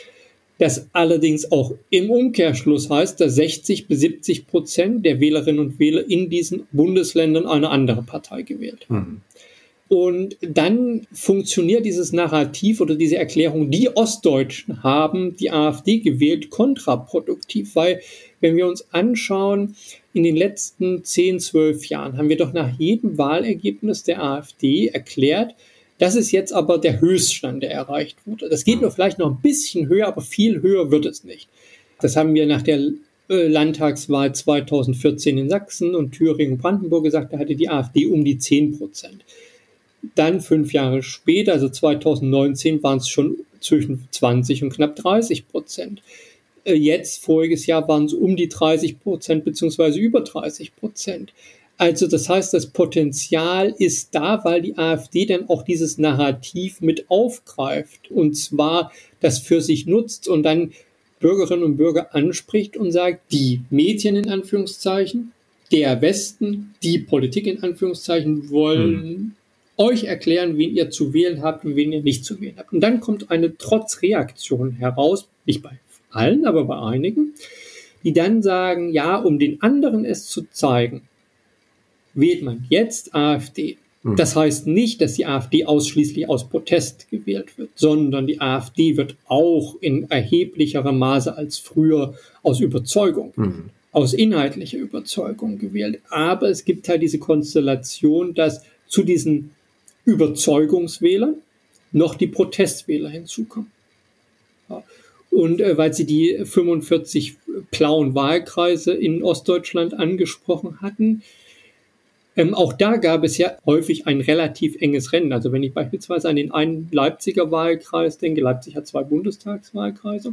Das allerdings auch im Umkehrschluss heißt, dass sechzig bis siebzig Prozent der Wählerinnen und Wähler in diesen Bundesländern eine andere Partei gewählt haben. Mhm. Und dann funktioniert dieses Narrativ oder diese Erklärung, die Ostdeutschen haben die AfD gewählt, kontraproduktiv, weil wenn wir uns anschauen, in den letzten zehn, zwölf Jahren haben wir doch nach jedem Wahlergebnis der AfD erklärt, das ist jetzt aber der Höchststand, der erreicht wurde. Das geht nur vielleicht noch ein bisschen höher, aber viel höher wird es nicht. Das haben wir nach der äh, Landtagswahl zweitausendvierzehn in Sachsen und Thüringen und Brandenburg gesagt, da hatte die AfD um die zehn Prozent. Dann fünf Jahre später, also zweitausendneunzehn, waren es schon zwischen zwanzig und knapp dreißig Prozent. Äh, jetzt, voriges Jahr, waren es um die dreißig Prozent beziehungsweise über dreißig Prozent. Also das heißt, das Potenzial ist da, weil die AfD dann auch dieses Narrativ mit aufgreift und zwar das für sich nutzt und dann Bürgerinnen und Bürger anspricht und sagt, die Medien in Anführungszeichen, der Westen, die Politik in Anführungszeichen wollen hm. euch erklären, wen ihr zu wählen habt und wen ihr nicht zu wählen habt. Und dann kommt eine Trotzreaktion heraus, nicht bei allen, aber bei einigen, die dann sagen, ja, um den anderen es zu zeigen, wählt man jetzt AfD. Hm. Das heißt nicht, dass die AfD ausschließlich aus Protest gewählt wird, sondern die AfD wird auch in erheblicherem Maße als früher aus Überzeugung, hm. aus inhaltlicher Überzeugung gewählt. Aber es gibt halt diese Konstellation, dass zu diesen Überzeugungswählern noch die Protestwähler hinzukommen. Ja. Und äh, weil Sie die fünfundvierzig blauen Wahlkreise in Ostdeutschland angesprochen hatten, Ähm, auch da gab es ja häufig ein relativ enges Rennen. Also wenn ich beispielsweise an den einen Leipziger Wahlkreis denke, Leipzig hat zwei Bundestagswahlkreise,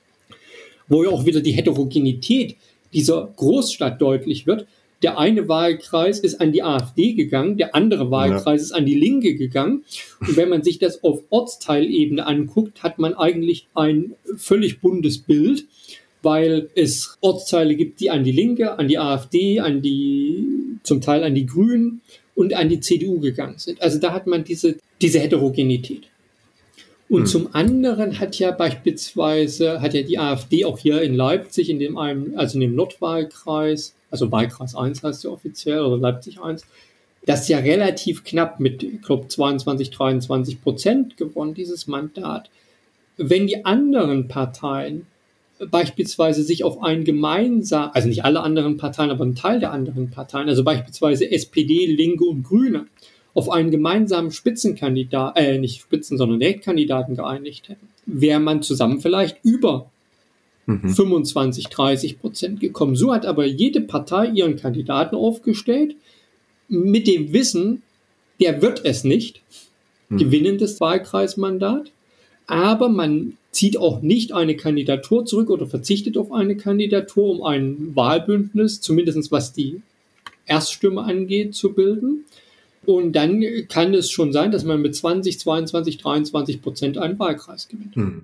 wo ja auch wieder die Heterogenität dieser Großstadt deutlich wird. Der eine Wahlkreis ist an die AfD gegangen, der andere Wahlkreis ja. ist an die Linke gegangen. Und wenn man sich das auf Ortsteilebene anguckt, hat man eigentlich ein völlig buntes Bild, weil es Ortsteile gibt, die an die Linke, an die AfD, an die, zum Teil an die Grünen und an die C D U gegangen sind. Also da hat man diese, diese Heterogenität. Und hm. zum anderen hat ja beispielsweise, hat ja die AfD auch hier in Leipzig, in dem einen, also in dem Nordwahlkreis, also Wahlkreis eins heißt ja offiziell, oder Leipzig eins, das ja relativ knapp mit, ich glaube, zweiundzwanzig, dreiundzwanzig Prozent gewonnen, dieses Mandat. Wenn die anderen Parteien beispielsweise sich auf ein gemeinsam, also nicht alle anderen Parteien, aber ein Teil der anderen Parteien, also beispielsweise S P D, Linke und Grüne, auf einen gemeinsamen Spitzenkandidaten, äh, nicht Spitzen, sondern Direktkandidaten geeinigt hätten, wäre man zusammen vielleicht über mhm. fünfundzwanzig, dreißig Prozent gekommen. So hat aber jede Partei ihren Kandidaten aufgestellt, mit dem Wissen, der wird es nicht, mhm. gewinnendes Wahlkreismandat, aber man zieht auch nicht eine Kandidatur zurück oder verzichtet auf eine Kandidatur, um ein Wahlbündnis, zumindest was die Erststimme angeht, zu bilden. Und dann kann es schon sein, dass man mit zwanzig, zweiundzwanzig, dreiundzwanzig Prozent einen Wahlkreis gewinnt. Hm.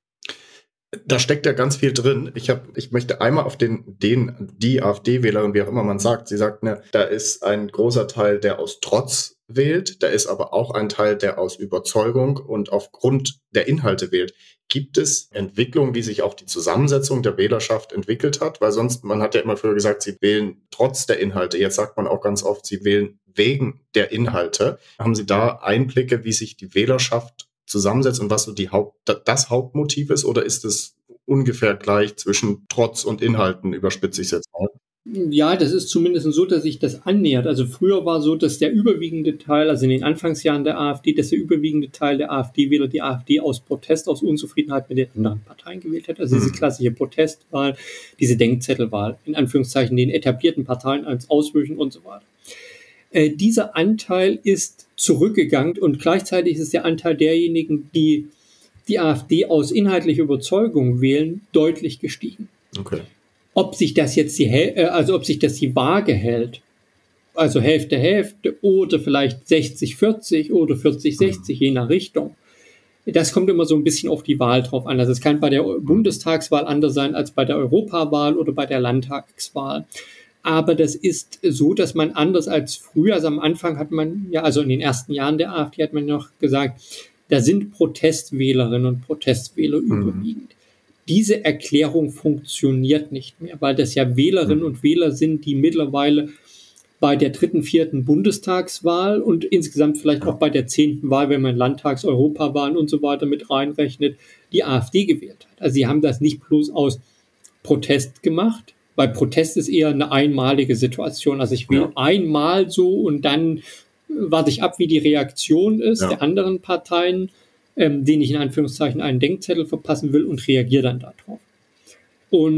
Da steckt ja ganz viel drin. Ich habe, ich möchte einmal auf den, den, die AfD-Wählerin, wie auch immer man sagt, sie sagt, ne, da ist ein großer Teil, der aus Trotz wählt, da ist aber auch ein Teil, der aus Überzeugung und aufgrund der Inhalte wählt. Gibt es Entwicklungen, wie sich auch die Zusammensetzung der Wählerschaft entwickelt hat? Weil sonst, man hat ja immer früher gesagt, sie wählen trotz der Inhalte. Jetzt sagt man auch ganz oft, sie wählen wegen der Inhalte. Haben Sie da Einblicke, wie sich die Wählerschaft zusammensetzt und was so die Haupt, das Hauptmotiv ist? Oder ist es ungefähr gleich zwischen Trotz und Inhalten, überspitze ich es jetzt mal? Ja, das ist zumindest so, dass sich das annähert. Also früher war so, dass der überwiegende Teil, also in den Anfangsjahren der AfD, dass der überwiegende Teil der AfD-Wähler die AfD aus Protest, aus Unzufriedenheit mit den anderen Parteien gewählt hat. Also diese klassische Protestwahl, diese Denkzettelwahl, in Anführungszeichen den etablierten Parteien als Auswüchen und so weiter. Äh, dieser Anteil ist zurückgegangen und gleichzeitig ist der Anteil derjenigen, die die AfD aus inhaltlicher Überzeugung wählen, deutlich gestiegen. Okay. Ob sich das jetzt die, also ob sich das die Waage hält, also Hälfte, Hälfte oder vielleicht sechzig, vierzig oder vierzig, sechzig, je nach Richtung. Das kommt immer so ein bisschen auf die Wahl drauf an. Also es kann bei der Bundestagswahl anders sein als bei der Europawahl oder bei der Landtagswahl. Aber das ist so, dass man anders als früher, also am Anfang hat man, ja, also in den ersten Jahren der AfD hat man noch gesagt, da sind Protestwählerinnen und Protestwähler mhm. überwiegend. Diese Erklärung funktioniert nicht mehr, weil das ja Wählerinnen und Wähler sind, die mittlerweile bei der dritten, vierten Bundestagswahl und insgesamt vielleicht auch bei der zehnten Wahl, wenn man Landtags-, Europawahlen und so weiter mit reinrechnet, die AfD gewählt hat. Also sie haben das nicht bloß aus Protest gemacht, weil Protest ist eher eine einmalige Situation. Also ich wähle ja. einmal so und dann warte ich ab, wie die Reaktion ist ja. der anderen Parteien, ähm, denen ich in Anführungszeichen einen Denkzettel verpassen will und reagiere dann darauf. Und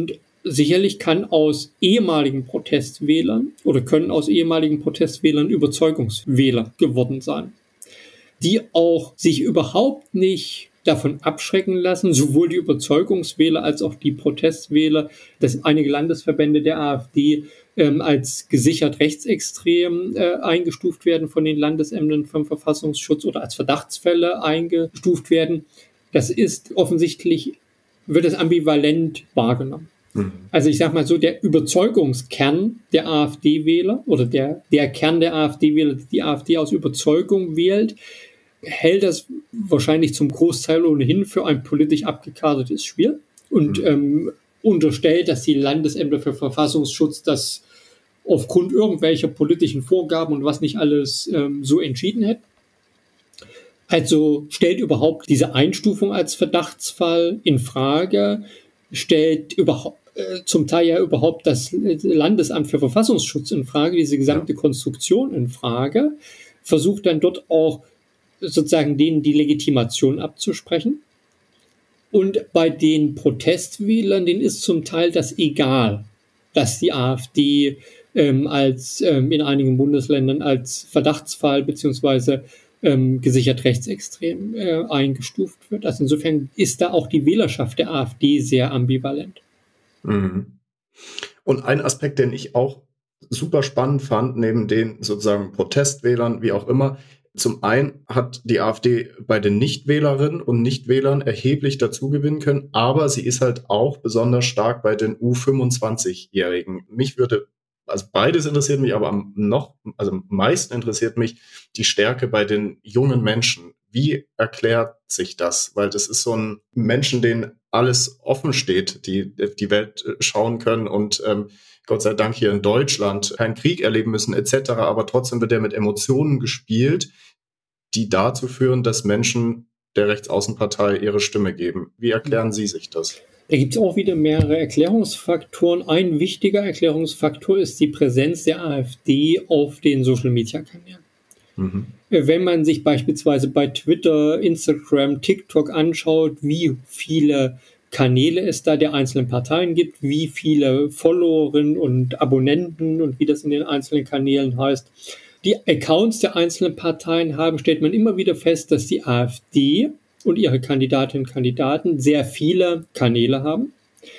sicherlich kann aus ehemaligen Protestwählern oder können aus ehemaligen Protestwählern Überzeugungswähler geworden sein, die auch sich überhaupt nicht davon abschrecken lassen, sowohl die Überzeugungswähler als auch die Protestwähler, dass einige Landesverbände der AfD ähm, als gesichert rechtsextrem äh, eingestuft werden von den Landesämtern vom Verfassungsschutz oder als Verdachtsfälle eingestuft werden. Das ist offensichtlich, wird es ambivalent wahrgenommen. Mhm. Also ich sage mal so, der Überzeugungskern der AfD-Wähler oder der, der Kern der AfD-Wähler, die die AfD aus Überzeugung wählt, hält das wahrscheinlich zum Großteil ohnehin für ein politisch abgekartetes Spiel und mhm. ähm, unterstellt, dass die Landesämter für Verfassungsschutz das aufgrund irgendwelcher politischen Vorgaben und was nicht alles ähm, so entschieden hätten. Also stellt überhaupt diese Einstufung als Verdachtsfall in Frage, stellt überhaupt äh, zum Teil ja überhaupt das Landesamt für Verfassungsschutz in Frage, diese gesamte Konstruktion in Frage, versucht dann dort auch sozusagen denen die Legitimation abzusprechen. Und bei den Protestwählern, denen ist zum Teil das egal, dass die AfD ähm, als ähm, in einigen Bundesländern als Verdachtsfall beziehungsweise ähm, gesichert rechtsextrem äh, eingestuft wird. Also insofern ist da auch die Wählerschaft der AfD sehr ambivalent. Mhm. Und ein Aspekt, den ich auch super spannend fand, neben den sozusagen Protestwählern, wie auch immer, zum einen hat die AfD bei den Nichtwählerinnen und Nichtwählern erheblich dazugewinnen können, aber sie ist halt auch besonders stark bei den U fünfundzwanzig-Jährigen. Mich würde, also beides interessiert mich, aber am noch, also am meisten interessiert mich die Stärke bei den jungen Menschen. Wie erklärt sich das? Weil das ist so ein Menschen, denen alles offen steht, die die Welt schauen können und ähm, Gott sei Dank hier in Deutschland keinen Krieg erleben müssen et cetera. Aber trotzdem wird er mit Emotionen gespielt, die dazu führen, dass Menschen der Rechtsaußenpartei ihre Stimme geben. Wie erklären Sie sich das? Da gibt es auch wieder mehrere Erklärungsfaktoren. Ein wichtiger Erklärungsfaktor ist die Präsenz der AfD auf den Social-Media-Kanälen. Mhm. Wenn man sich beispielsweise bei Twitter, Instagram, TikTok anschaut, wie viele Kanäle es da der einzelnen Parteien gibt, wie viele Followerinnen und Abonnenten und wie das in den einzelnen Kanälen heißt, die Accounts der einzelnen Parteien haben, stellt man immer wieder fest, dass die AfD und ihre Kandidatinnen und Kandidaten sehr viele Kanäle haben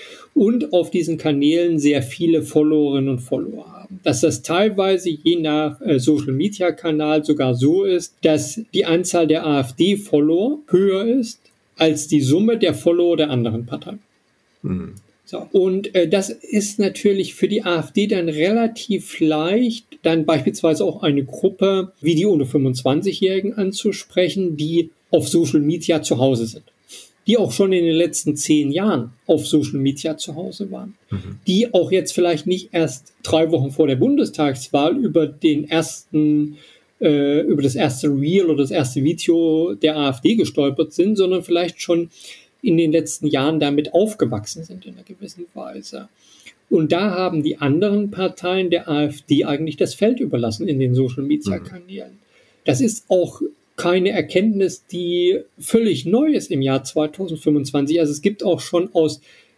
und auf diesen Kanälen sehr viele Followerinnen und Follower haben. Dass das teilweise je nach äh, Social-Media-Kanal sogar so ist, dass die Anzahl der AfD-Follower höher ist als die Summe der Follower der anderen Parteien. Mhm. So. Und äh, das ist natürlich für die AfD dann relativ leicht, dann beispielsweise auch eine Gruppe wie die unter fünfundzwanzig-Jährigen anzusprechen, die auf Social Media zu Hause sind. Die auch schon in den letzten zehn Jahren auf Social Media zu Hause waren. Mhm. Die auch jetzt vielleicht nicht erst drei Wochen vor der Bundestagswahl über den ersten über das erste Reel oder das erste Video der AfD gestolpert sind, sondern vielleicht schon in den letzten Jahren damit aufgewachsen sind in einer gewissen Weise. Und da haben die anderen Parteien der AfD eigentlich das Feld überlassen in den Social-Media-Kanälen. Das ist auch keine Erkenntnis, die völlig neu ist im Jahr zweitausendfünfundzwanzig. Also es gibt auch schon aus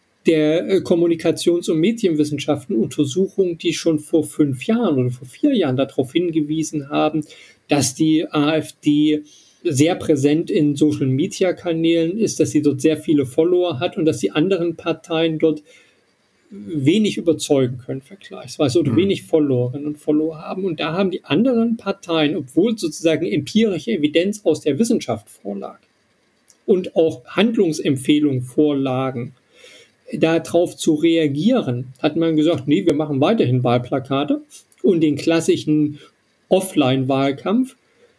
der Kommunikations- und Medienwissenschaften Untersuchungen, die schon vor fünf Jahren oder vor vier Jahren darauf hingewiesen haben, dass die AfD sehr präsent in Social-Media-Kanälen ist, dass sie dort sehr viele Follower hat und dass die anderen Parteien dort wenig überzeugen können, vergleichsweise, oder mhm. wenig Followerinnen und Follower haben. Und da haben die anderen Parteien, obwohl sozusagen empirische Evidenz aus der Wissenschaft vorlag und auch Handlungsempfehlungen vorlagen, darauf zu reagieren, hat man gesagt, nee, wir machen weiterhin Wahlplakate und den klassischen Offline-Wahlkampf.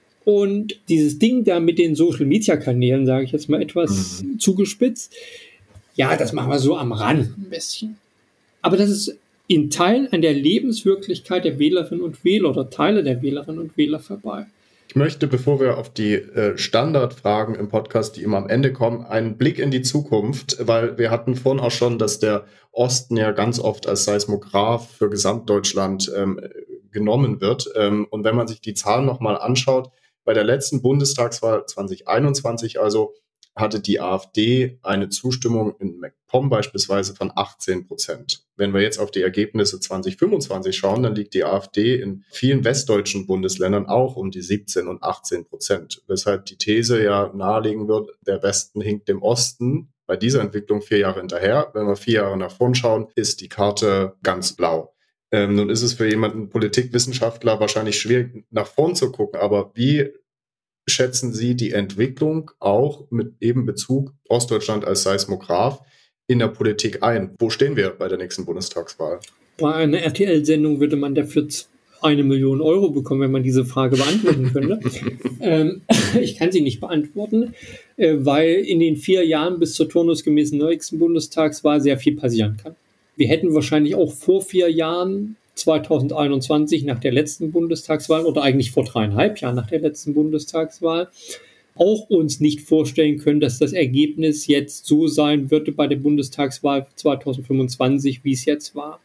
Und dieses Ding da mit den Social-Media-Kanälen, sage ich jetzt mal etwas mhm. zugespitzt, ja, das machen wir so am Rand ein bisschen. Aber das ist in Teilen an der Lebenswirklichkeit der Wählerinnen und Wähler oder Teile der Wählerinnen und Wähler vorbei. Ich möchte, bevor wir auf die äh, Standardfragen im Podcast, die immer am Ende kommen, einen Blick in die Zukunft, weil wir hatten vorhin auch schon, dass der Osten ja ganz oft als Seismograph für Gesamtdeutschland ähm, genommen wird. Ähm, und wenn man sich die Zahlen nochmal anschaut, bei der letzten Bundestagswahl zwanzig einundzwanzig, also hatte die AfD eine Zustimmung in MacPom beispielsweise von achtzehn Prozent. Wenn wir jetzt auf die Ergebnisse zwanzig fünfundzwanzig schauen, dann liegt die AfD in vielen westdeutschen Bundesländern auch um die siebzehn und achtzehn Prozent. Weshalb die These ja nahelegen wird, der Westen hinkt dem Osten bei dieser Entwicklung vier Jahre hinterher. Wenn wir vier Jahre nach vorn schauen, ist die Karte ganz blau. Ähm, nun ist es für jemanden Politikwissenschaftler wahrscheinlich schwierig, nach vorn zu gucken, aber wie schätzen Sie die Entwicklung auch mit eben Bezug Ostdeutschland als Seismograph in der Politik ein? Wo stehen wir bei der nächsten Bundestagswahl? Bei einer R T L-Sendung würde man dafür eine Million Euro bekommen, wenn man diese Frage beantworten könnte. ähm, ich kann sie nicht beantworten, äh, weil in den vier Jahren bis zur turnusgemäßen nächsten Bundestagswahl sehr viel passieren kann. Wir hätten wahrscheinlich auch vor vier Jahren zwanzig einundzwanzig nach der letzten Bundestagswahl oder eigentlich vor dreieinhalb Jahren nach der letzten Bundestagswahl auch uns nicht vorstellen können, dass das Ergebnis jetzt so sein würde bei der Bundestagswahl zwanzig fünfundzwanzig, wie es jetzt war.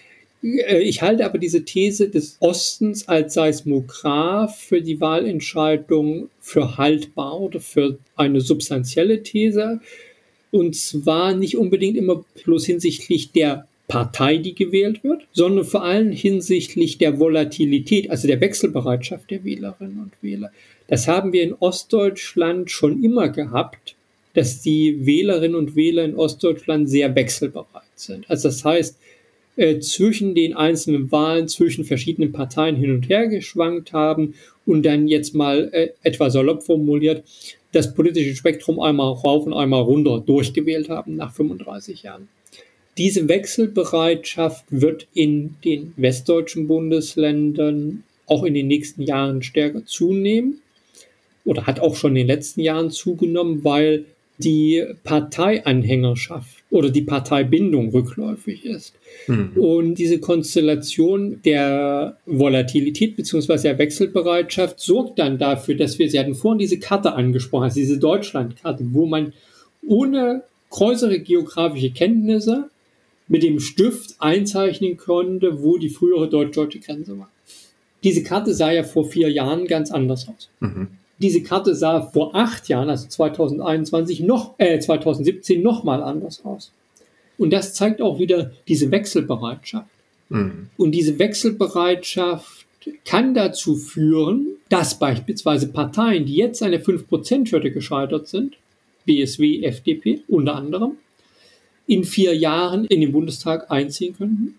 Ich halte aber diese These des Ostens als Seismograph für die Wahlentscheidung für haltbar oder für eine substanzielle These. Und zwar nicht unbedingt immer bloß hinsichtlich der Partei, die gewählt wird, sondern vor allem hinsichtlich der Volatilität, also der Wechselbereitschaft der Wählerinnen und Wähler. Das haben wir in Ostdeutschland schon immer gehabt, dass die Wählerinnen und Wähler in Ostdeutschland sehr wechselbereit sind. Also das heißt, äh, zwischen den einzelnen Wahlen, zwischen verschiedenen Parteien hin und her geschwankt haben und dann jetzt mal äh, etwa salopp formuliert, das politische Spektrum einmal rauf und einmal runter durchgewählt haben nach fünfunddreißig Jahren. Diese Wechselbereitschaft wird in den westdeutschen Bundesländern auch in den nächsten Jahren stärker zunehmen oder hat auch schon in den letzten Jahren zugenommen, weil die Parteianhängerschaft oder die Parteibindung rückläufig ist. Mhm. Und diese Konstellation der Volatilität bzw. der Wechselbereitschaft sorgt dann dafür, dass wir, Sie hatten vorhin diese Karte angesprochen, also diese Deutschlandkarte, wo man ohne größere geografische Kenntnisse mit dem Stift einzeichnen konnte, wo die frühere deutsch-deutsche Grenze war. Diese Karte sah ja vor vier Jahren ganz anders aus. Mhm. Diese Karte sah vor acht Jahren, also zwanzig einundzwanzig, noch, äh, zwanzig siebzehn noch mal anders aus. Und das zeigt auch wieder diese Wechselbereitschaft. Mhm. Und diese Wechselbereitschaft kann dazu führen, dass beispielsweise Parteien, die jetzt an der fünf Prozent Hürde gescheitert sind, B S W, F D P unter anderem, in vier Jahren in den Bundestag einziehen könnten.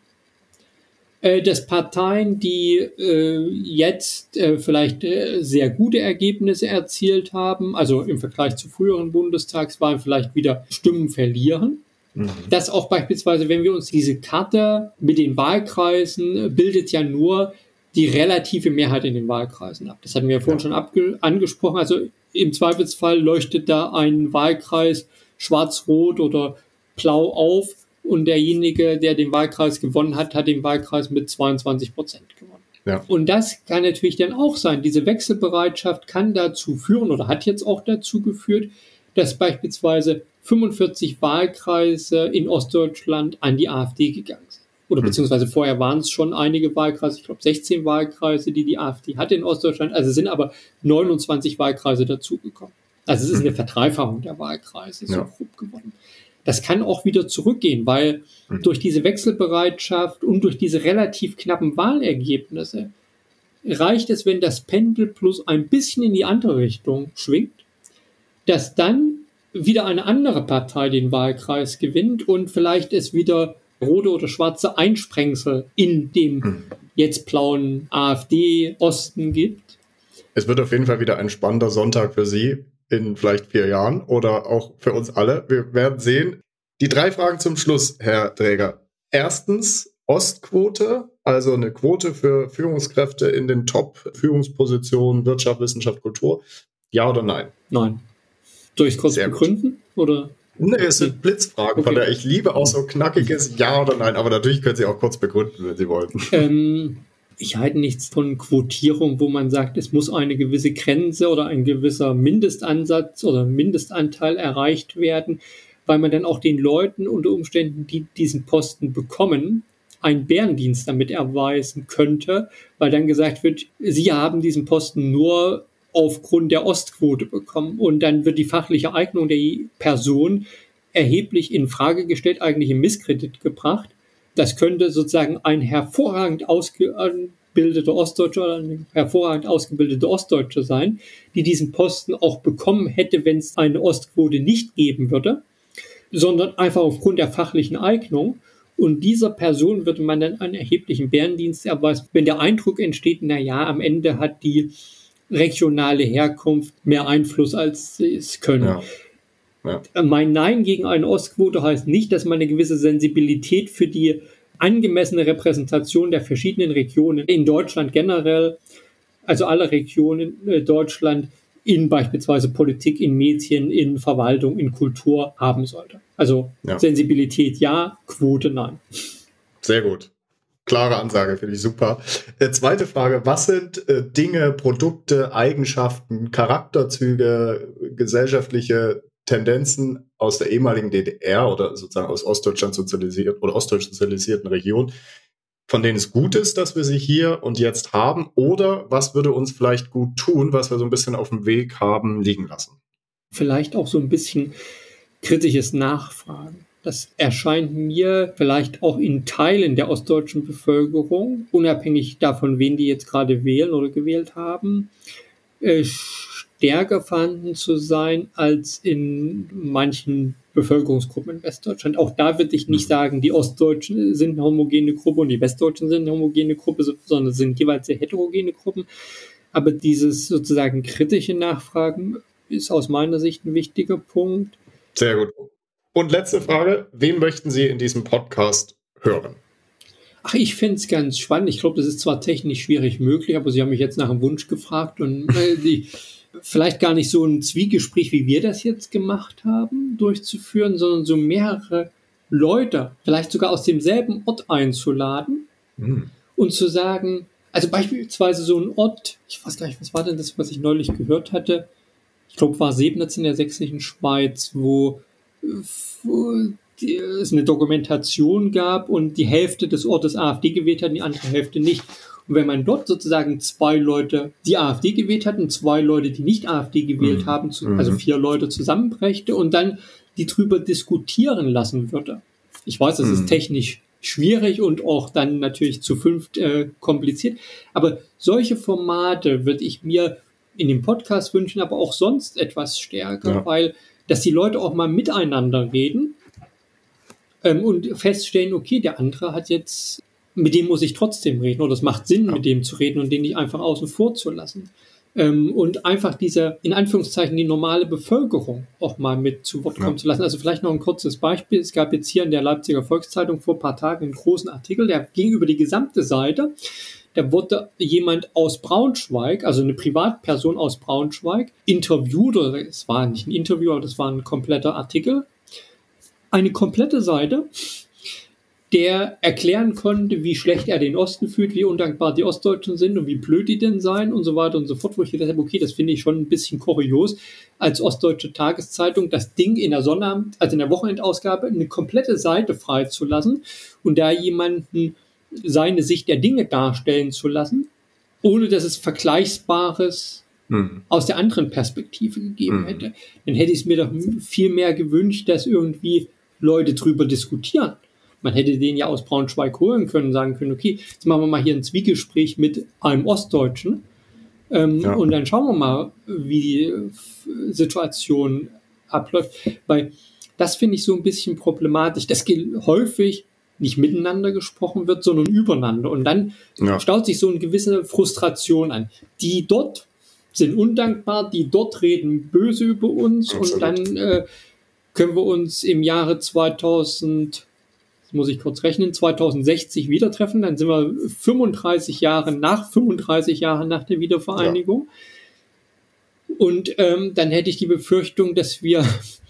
Äh, dass Parteien, die äh, jetzt äh, vielleicht äh, sehr gute Ergebnisse erzielt haben, also im Vergleich zu früheren Bundestagswahlen vielleicht wieder Stimmen verlieren. Mhm. Dass auch beispielsweise, wenn wir uns diese Karte mit den Wahlkreisen, bildet ja nur die relative Mehrheit in den Wahlkreisen ab. Das hatten wir ja vorhin schon abge- angesprochen. Also im Zweifelsfall leuchtet da ein Wahlkreis schwarz-rot oder blau auf und derjenige, der den Wahlkreis gewonnen hat, hat den Wahlkreis mit zweiundzwanzig Prozent gewonnen. Ja. Und das kann natürlich dann auch sein. Diese Wechselbereitschaft kann dazu führen oder hat jetzt auch dazu geführt, dass beispielsweise fünfundvierzig Wahlkreise in Ostdeutschland an die AfD gegangen sind. Oder beziehungsweise vorher waren es schon einige Wahlkreise, ich glaube sechzehn Wahlkreise, die die AfD hatte in Ostdeutschland. Also sind aber neunundzwanzig Wahlkreise dazugekommen. Also es ist eine Verdreifachung der Wahlkreise, so ja. grob geworden. Das kann auch wieder zurückgehen, weil mhm. durch diese Wechselbereitschaft und durch diese relativ knappen Wahlergebnisse reicht es, wenn das Pendel plus ein bisschen in die andere Richtung schwingt, dass dann wieder eine andere Partei den Wahlkreis gewinnt und vielleicht es wieder rote oder schwarze Einsprengsel in dem mhm. jetzt blauen AfD-Osten gibt. Es wird auf jeden Fall wieder ein spannender Sonntag für Sie in vielleicht vier Jahren oder auch für uns alle. Wir werden sehen. Die drei Fragen zum Schluss, Herr Dräger. Erstens, Ostquote, also eine Quote für Führungskräfte in den Top-Führungspositionen, Wirtschaft, Wissenschaft, Kultur. Ja oder nein? Nein. Soll ich es kurz Sehr begründen? Oder? Nee, es sind Blitzfragen, okay. Von der ich liebe auch so knackiges Ja oder Nein, aber natürlich können Sie auch kurz begründen, wenn Sie wollen. Ähm, ich halte nichts von Quotierung, wo man sagt, es muss eine gewisse Grenze oder ein gewisser Mindestansatz oder Mindestanteil erreicht werden, weil man dann auch den Leuten unter Umständen, die diesen Posten bekommen, einen Bärendienst damit erweisen könnte, weil dann gesagt wird, sie haben diesen Posten nur aufgrund der Ostquote bekommen. Und dann wird die fachliche Eignung der Person erheblich in Frage gestellt, eigentlich in Misskredit gebracht. Das könnte sozusagen ein hervorragend ausgebildeter Ostdeutscher oder eine hervorragend ausgebildete Ostdeutsche sein, die diesen Posten auch bekommen hätte, wenn es eine Ostquote nicht geben würde, sondern einfach aufgrund der fachlichen Eignung. Und dieser Person würde man dann einen erheblichen Bärendienst erweisen, wenn der Eindruck entsteht, na ja, am Ende hat die regionale Herkunft mehr Einfluss, als sie es können. Ja. Ja. Mein Nein gegen eine Ostquote heißt nicht, dass man eine gewisse Sensibilität für die angemessene Repräsentation der verschiedenen Regionen in Deutschland generell, also alle Regionen in Deutschland, in beispielsweise Politik, in Medien, in Verwaltung, in Kultur haben sollte. Also ja. Sensibilität ja, Quote nein. Sehr gut. Klare Ansage, finde ich super. Äh, zweite Frage, was sind äh, Dinge, Produkte, Eigenschaften, Charakterzüge, gesellschaftliche Tendenzen aus der ehemaligen D D R oder sozusagen aus Ostdeutschland sozialisiert oder ostdeutsch sozialisierten Regionen, von denen es gut ist, dass wir sie hier und jetzt haben, oder was würde uns vielleicht gut tun, was wir so ein bisschen auf dem Weg haben liegen lassen? Vielleicht auch so ein bisschen kritisches Nachfragen. Das erscheint mir vielleicht auch in Teilen der ostdeutschen Bevölkerung, unabhängig davon, wen die jetzt gerade wählen oder gewählt haben, äh, stärker vorhanden zu sein als in manchen Bevölkerungsgruppen in Westdeutschland. Auch da würde ich nicht sagen, die Ostdeutschen sind eine homogene Gruppe und die Westdeutschen sind eine homogene Gruppe, sondern sind jeweils sehr heterogene Gruppen. Aber dieses sozusagen kritische Nachfragen ist aus meiner Sicht ein wichtiger Punkt. Sehr gut. Und letzte Frage, wen möchten Sie in diesem Podcast hören? Ach, ich finde es ganz spannend. Ich glaube, das ist zwar technisch schwierig möglich, aber Sie haben mich jetzt nach einem Wunsch gefragt und äh, die vielleicht gar nicht so ein Zwiegespräch, wie wir das jetzt gemacht haben, durchzuführen, sondern so mehrere Leute, vielleicht sogar aus demselben Ort einzuladen mhm. und zu sagen, also beispielsweise so ein Ort, ich weiß gar nicht, was war denn das, was ich neulich gehört hatte? Ich glaube, war Sebnitz in der sächsischen Schweiz, wo, wo die, es eine Dokumentation gab und die Hälfte des Ortes AfD gewählt hat und die andere Hälfte nicht. Und wenn man dort sozusagen zwei Leute, die AfD gewählt hatten, zwei Leute, die nicht AfD gewählt mhm. haben, zu, also vier Leute zusammenbrächte und dann die drüber diskutieren lassen würde. Ich weiß, das mhm. ist technisch schwierig und auch dann natürlich zu fünft äh, kompliziert. Aber solche Formate würde ich mir in dem Podcast wünschen, aber auch sonst etwas stärker, ja. weil, dass die Leute auch mal miteinander reden ähm, und feststellen, okay, der andere hat jetzt, mit dem muss ich trotzdem reden oder es macht Sinn, ja. mit dem zu reden und den nicht einfach außen vor zu lassen. Ähm, und einfach diese, in Anführungszeichen, die normale Bevölkerung auch mal mit zu Wort kommen ja. zu lassen. Also vielleicht noch ein kurzes Beispiel. Es gab jetzt hier in der Leipziger Volkszeitung vor ein paar Tagen einen großen Artikel, der ging über die gesamte Seite. Da wurde jemand aus Braunschweig, also eine Privatperson aus Braunschweig, interviewt, oder es war nicht ein Interview, aber das war ein kompletter Artikel. Eine komplette Seite, der erklären konnte, wie schlecht er den Osten fühlt, wie undankbar die Ostdeutschen sind und wie blöd die denn seien und so weiter und so fort, wo ich gedacht habe, okay, das finde ich schon ein bisschen kurios, als Ostdeutsche Tageszeitung das Ding in der Sonnabend, also in der Wochenendausgabe, eine komplette Seite freizulassen und da jemanden seine Sicht der Dinge darstellen zu lassen, ohne dass es Vergleichbares mhm. aus der anderen Perspektive gegeben mhm. hätte. Dann hätte ich es mir doch viel mehr gewünscht, dass irgendwie Leute drüber diskutieren. Man hätte den ja aus Braunschweig holen können, sagen können, okay, jetzt machen wir mal hier ein Zwiegespräch mit einem Ostdeutschen ähm, ja. und dann schauen wir mal, wie die Situation abläuft. Weil das finde ich so ein bisschen problematisch. Das geht häufig nicht miteinander gesprochen wird, sondern übereinander. Und dann ja. staut sich so eine gewisse Frustration an. Die dort sind undankbar, die dort reden böse über uns Absolut. Und dann äh, können wir uns im Jahre zweitausend, das muss ich kurz rechnen, zweitausendsechzig wieder treffen. Dann sind wir fünfunddreißig Jahre nach, fünfunddreißig Jahre nach der Wiedervereinigung. Ja. Und ähm, dann hätte ich die Befürchtung, dass wir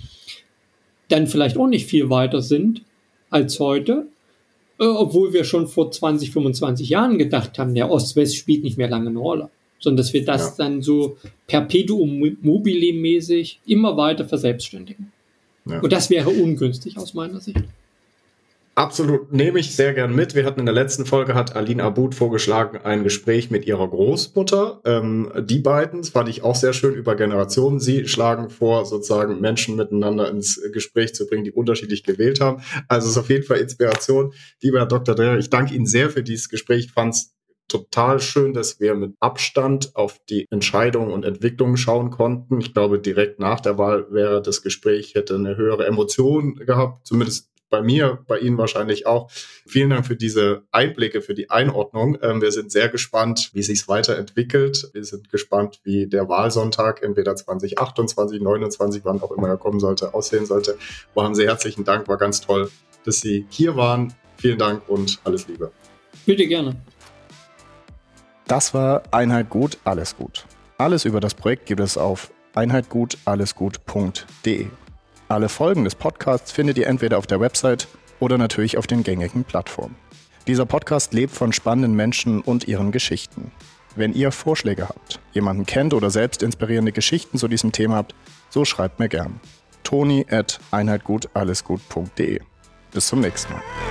dann vielleicht auch nicht viel weiter sind als heute. Obwohl wir schon vor zwanzig, fünfundzwanzig Jahren gedacht haben, der Ost-West spielt nicht mehr lange eine Rolle, sondern dass wir das ja. dann so perpetuum mobile mäßig immer weiter verselbstständigen. Ja. Und das wäre ungünstig aus meiner Sicht. Absolut, nehme ich sehr gern mit. Wir hatten in der letzten Folge, hat Aline Abud vorgeschlagen, ein Gespräch mit ihrer Großmutter. Ähm, die beiden, das fand ich auch sehr schön, über Generationen. Sie schlagen vor, sozusagen Menschen miteinander ins Gespräch zu bringen, die unterschiedlich gewählt haben. Also es ist auf jeden Fall Inspiration. Lieber Herr Doktor Dreher, ich danke Ihnen sehr für dieses Gespräch. Ich fand es total schön, dass wir mit Abstand auf die Entscheidungen und Entwicklungen schauen konnten. Ich glaube, direkt nach der Wahl wäre das Gespräch, hätte eine höhere Emotion gehabt, zumindest bei mir, bei Ihnen wahrscheinlich auch. Vielen Dank für diese Einblicke, für die Einordnung. Ähm, wir sind sehr gespannt, wie sich es weiterentwickelt. Wir sind gespannt, wie der Wahlsonntag entweder zwanzig achtundzwanzig, neunundzwanzig, wann auch immer er kommen sollte, aussehen sollte. Wir haben sehr herzlichen Dank, war ganz toll, dass Sie hier waren. Vielen Dank und alles Liebe. Bitte gerne. Das war Einheit gut, alles gut. Alles über das Projekt gibt es auf einheitgutallesgut punkt de. Alle Folgen des Podcasts findet ihr entweder auf der Website oder natürlich auf den gängigen Plattformen. Dieser Podcast lebt von spannenden Menschen und ihren Geschichten. Wenn ihr Vorschläge habt, jemanden kennt oder selbst inspirierende Geschichten zu diesem Thema habt, so schreibt mir gern. toni at einheitgutallesgut punkt de. Bis zum nächsten Mal.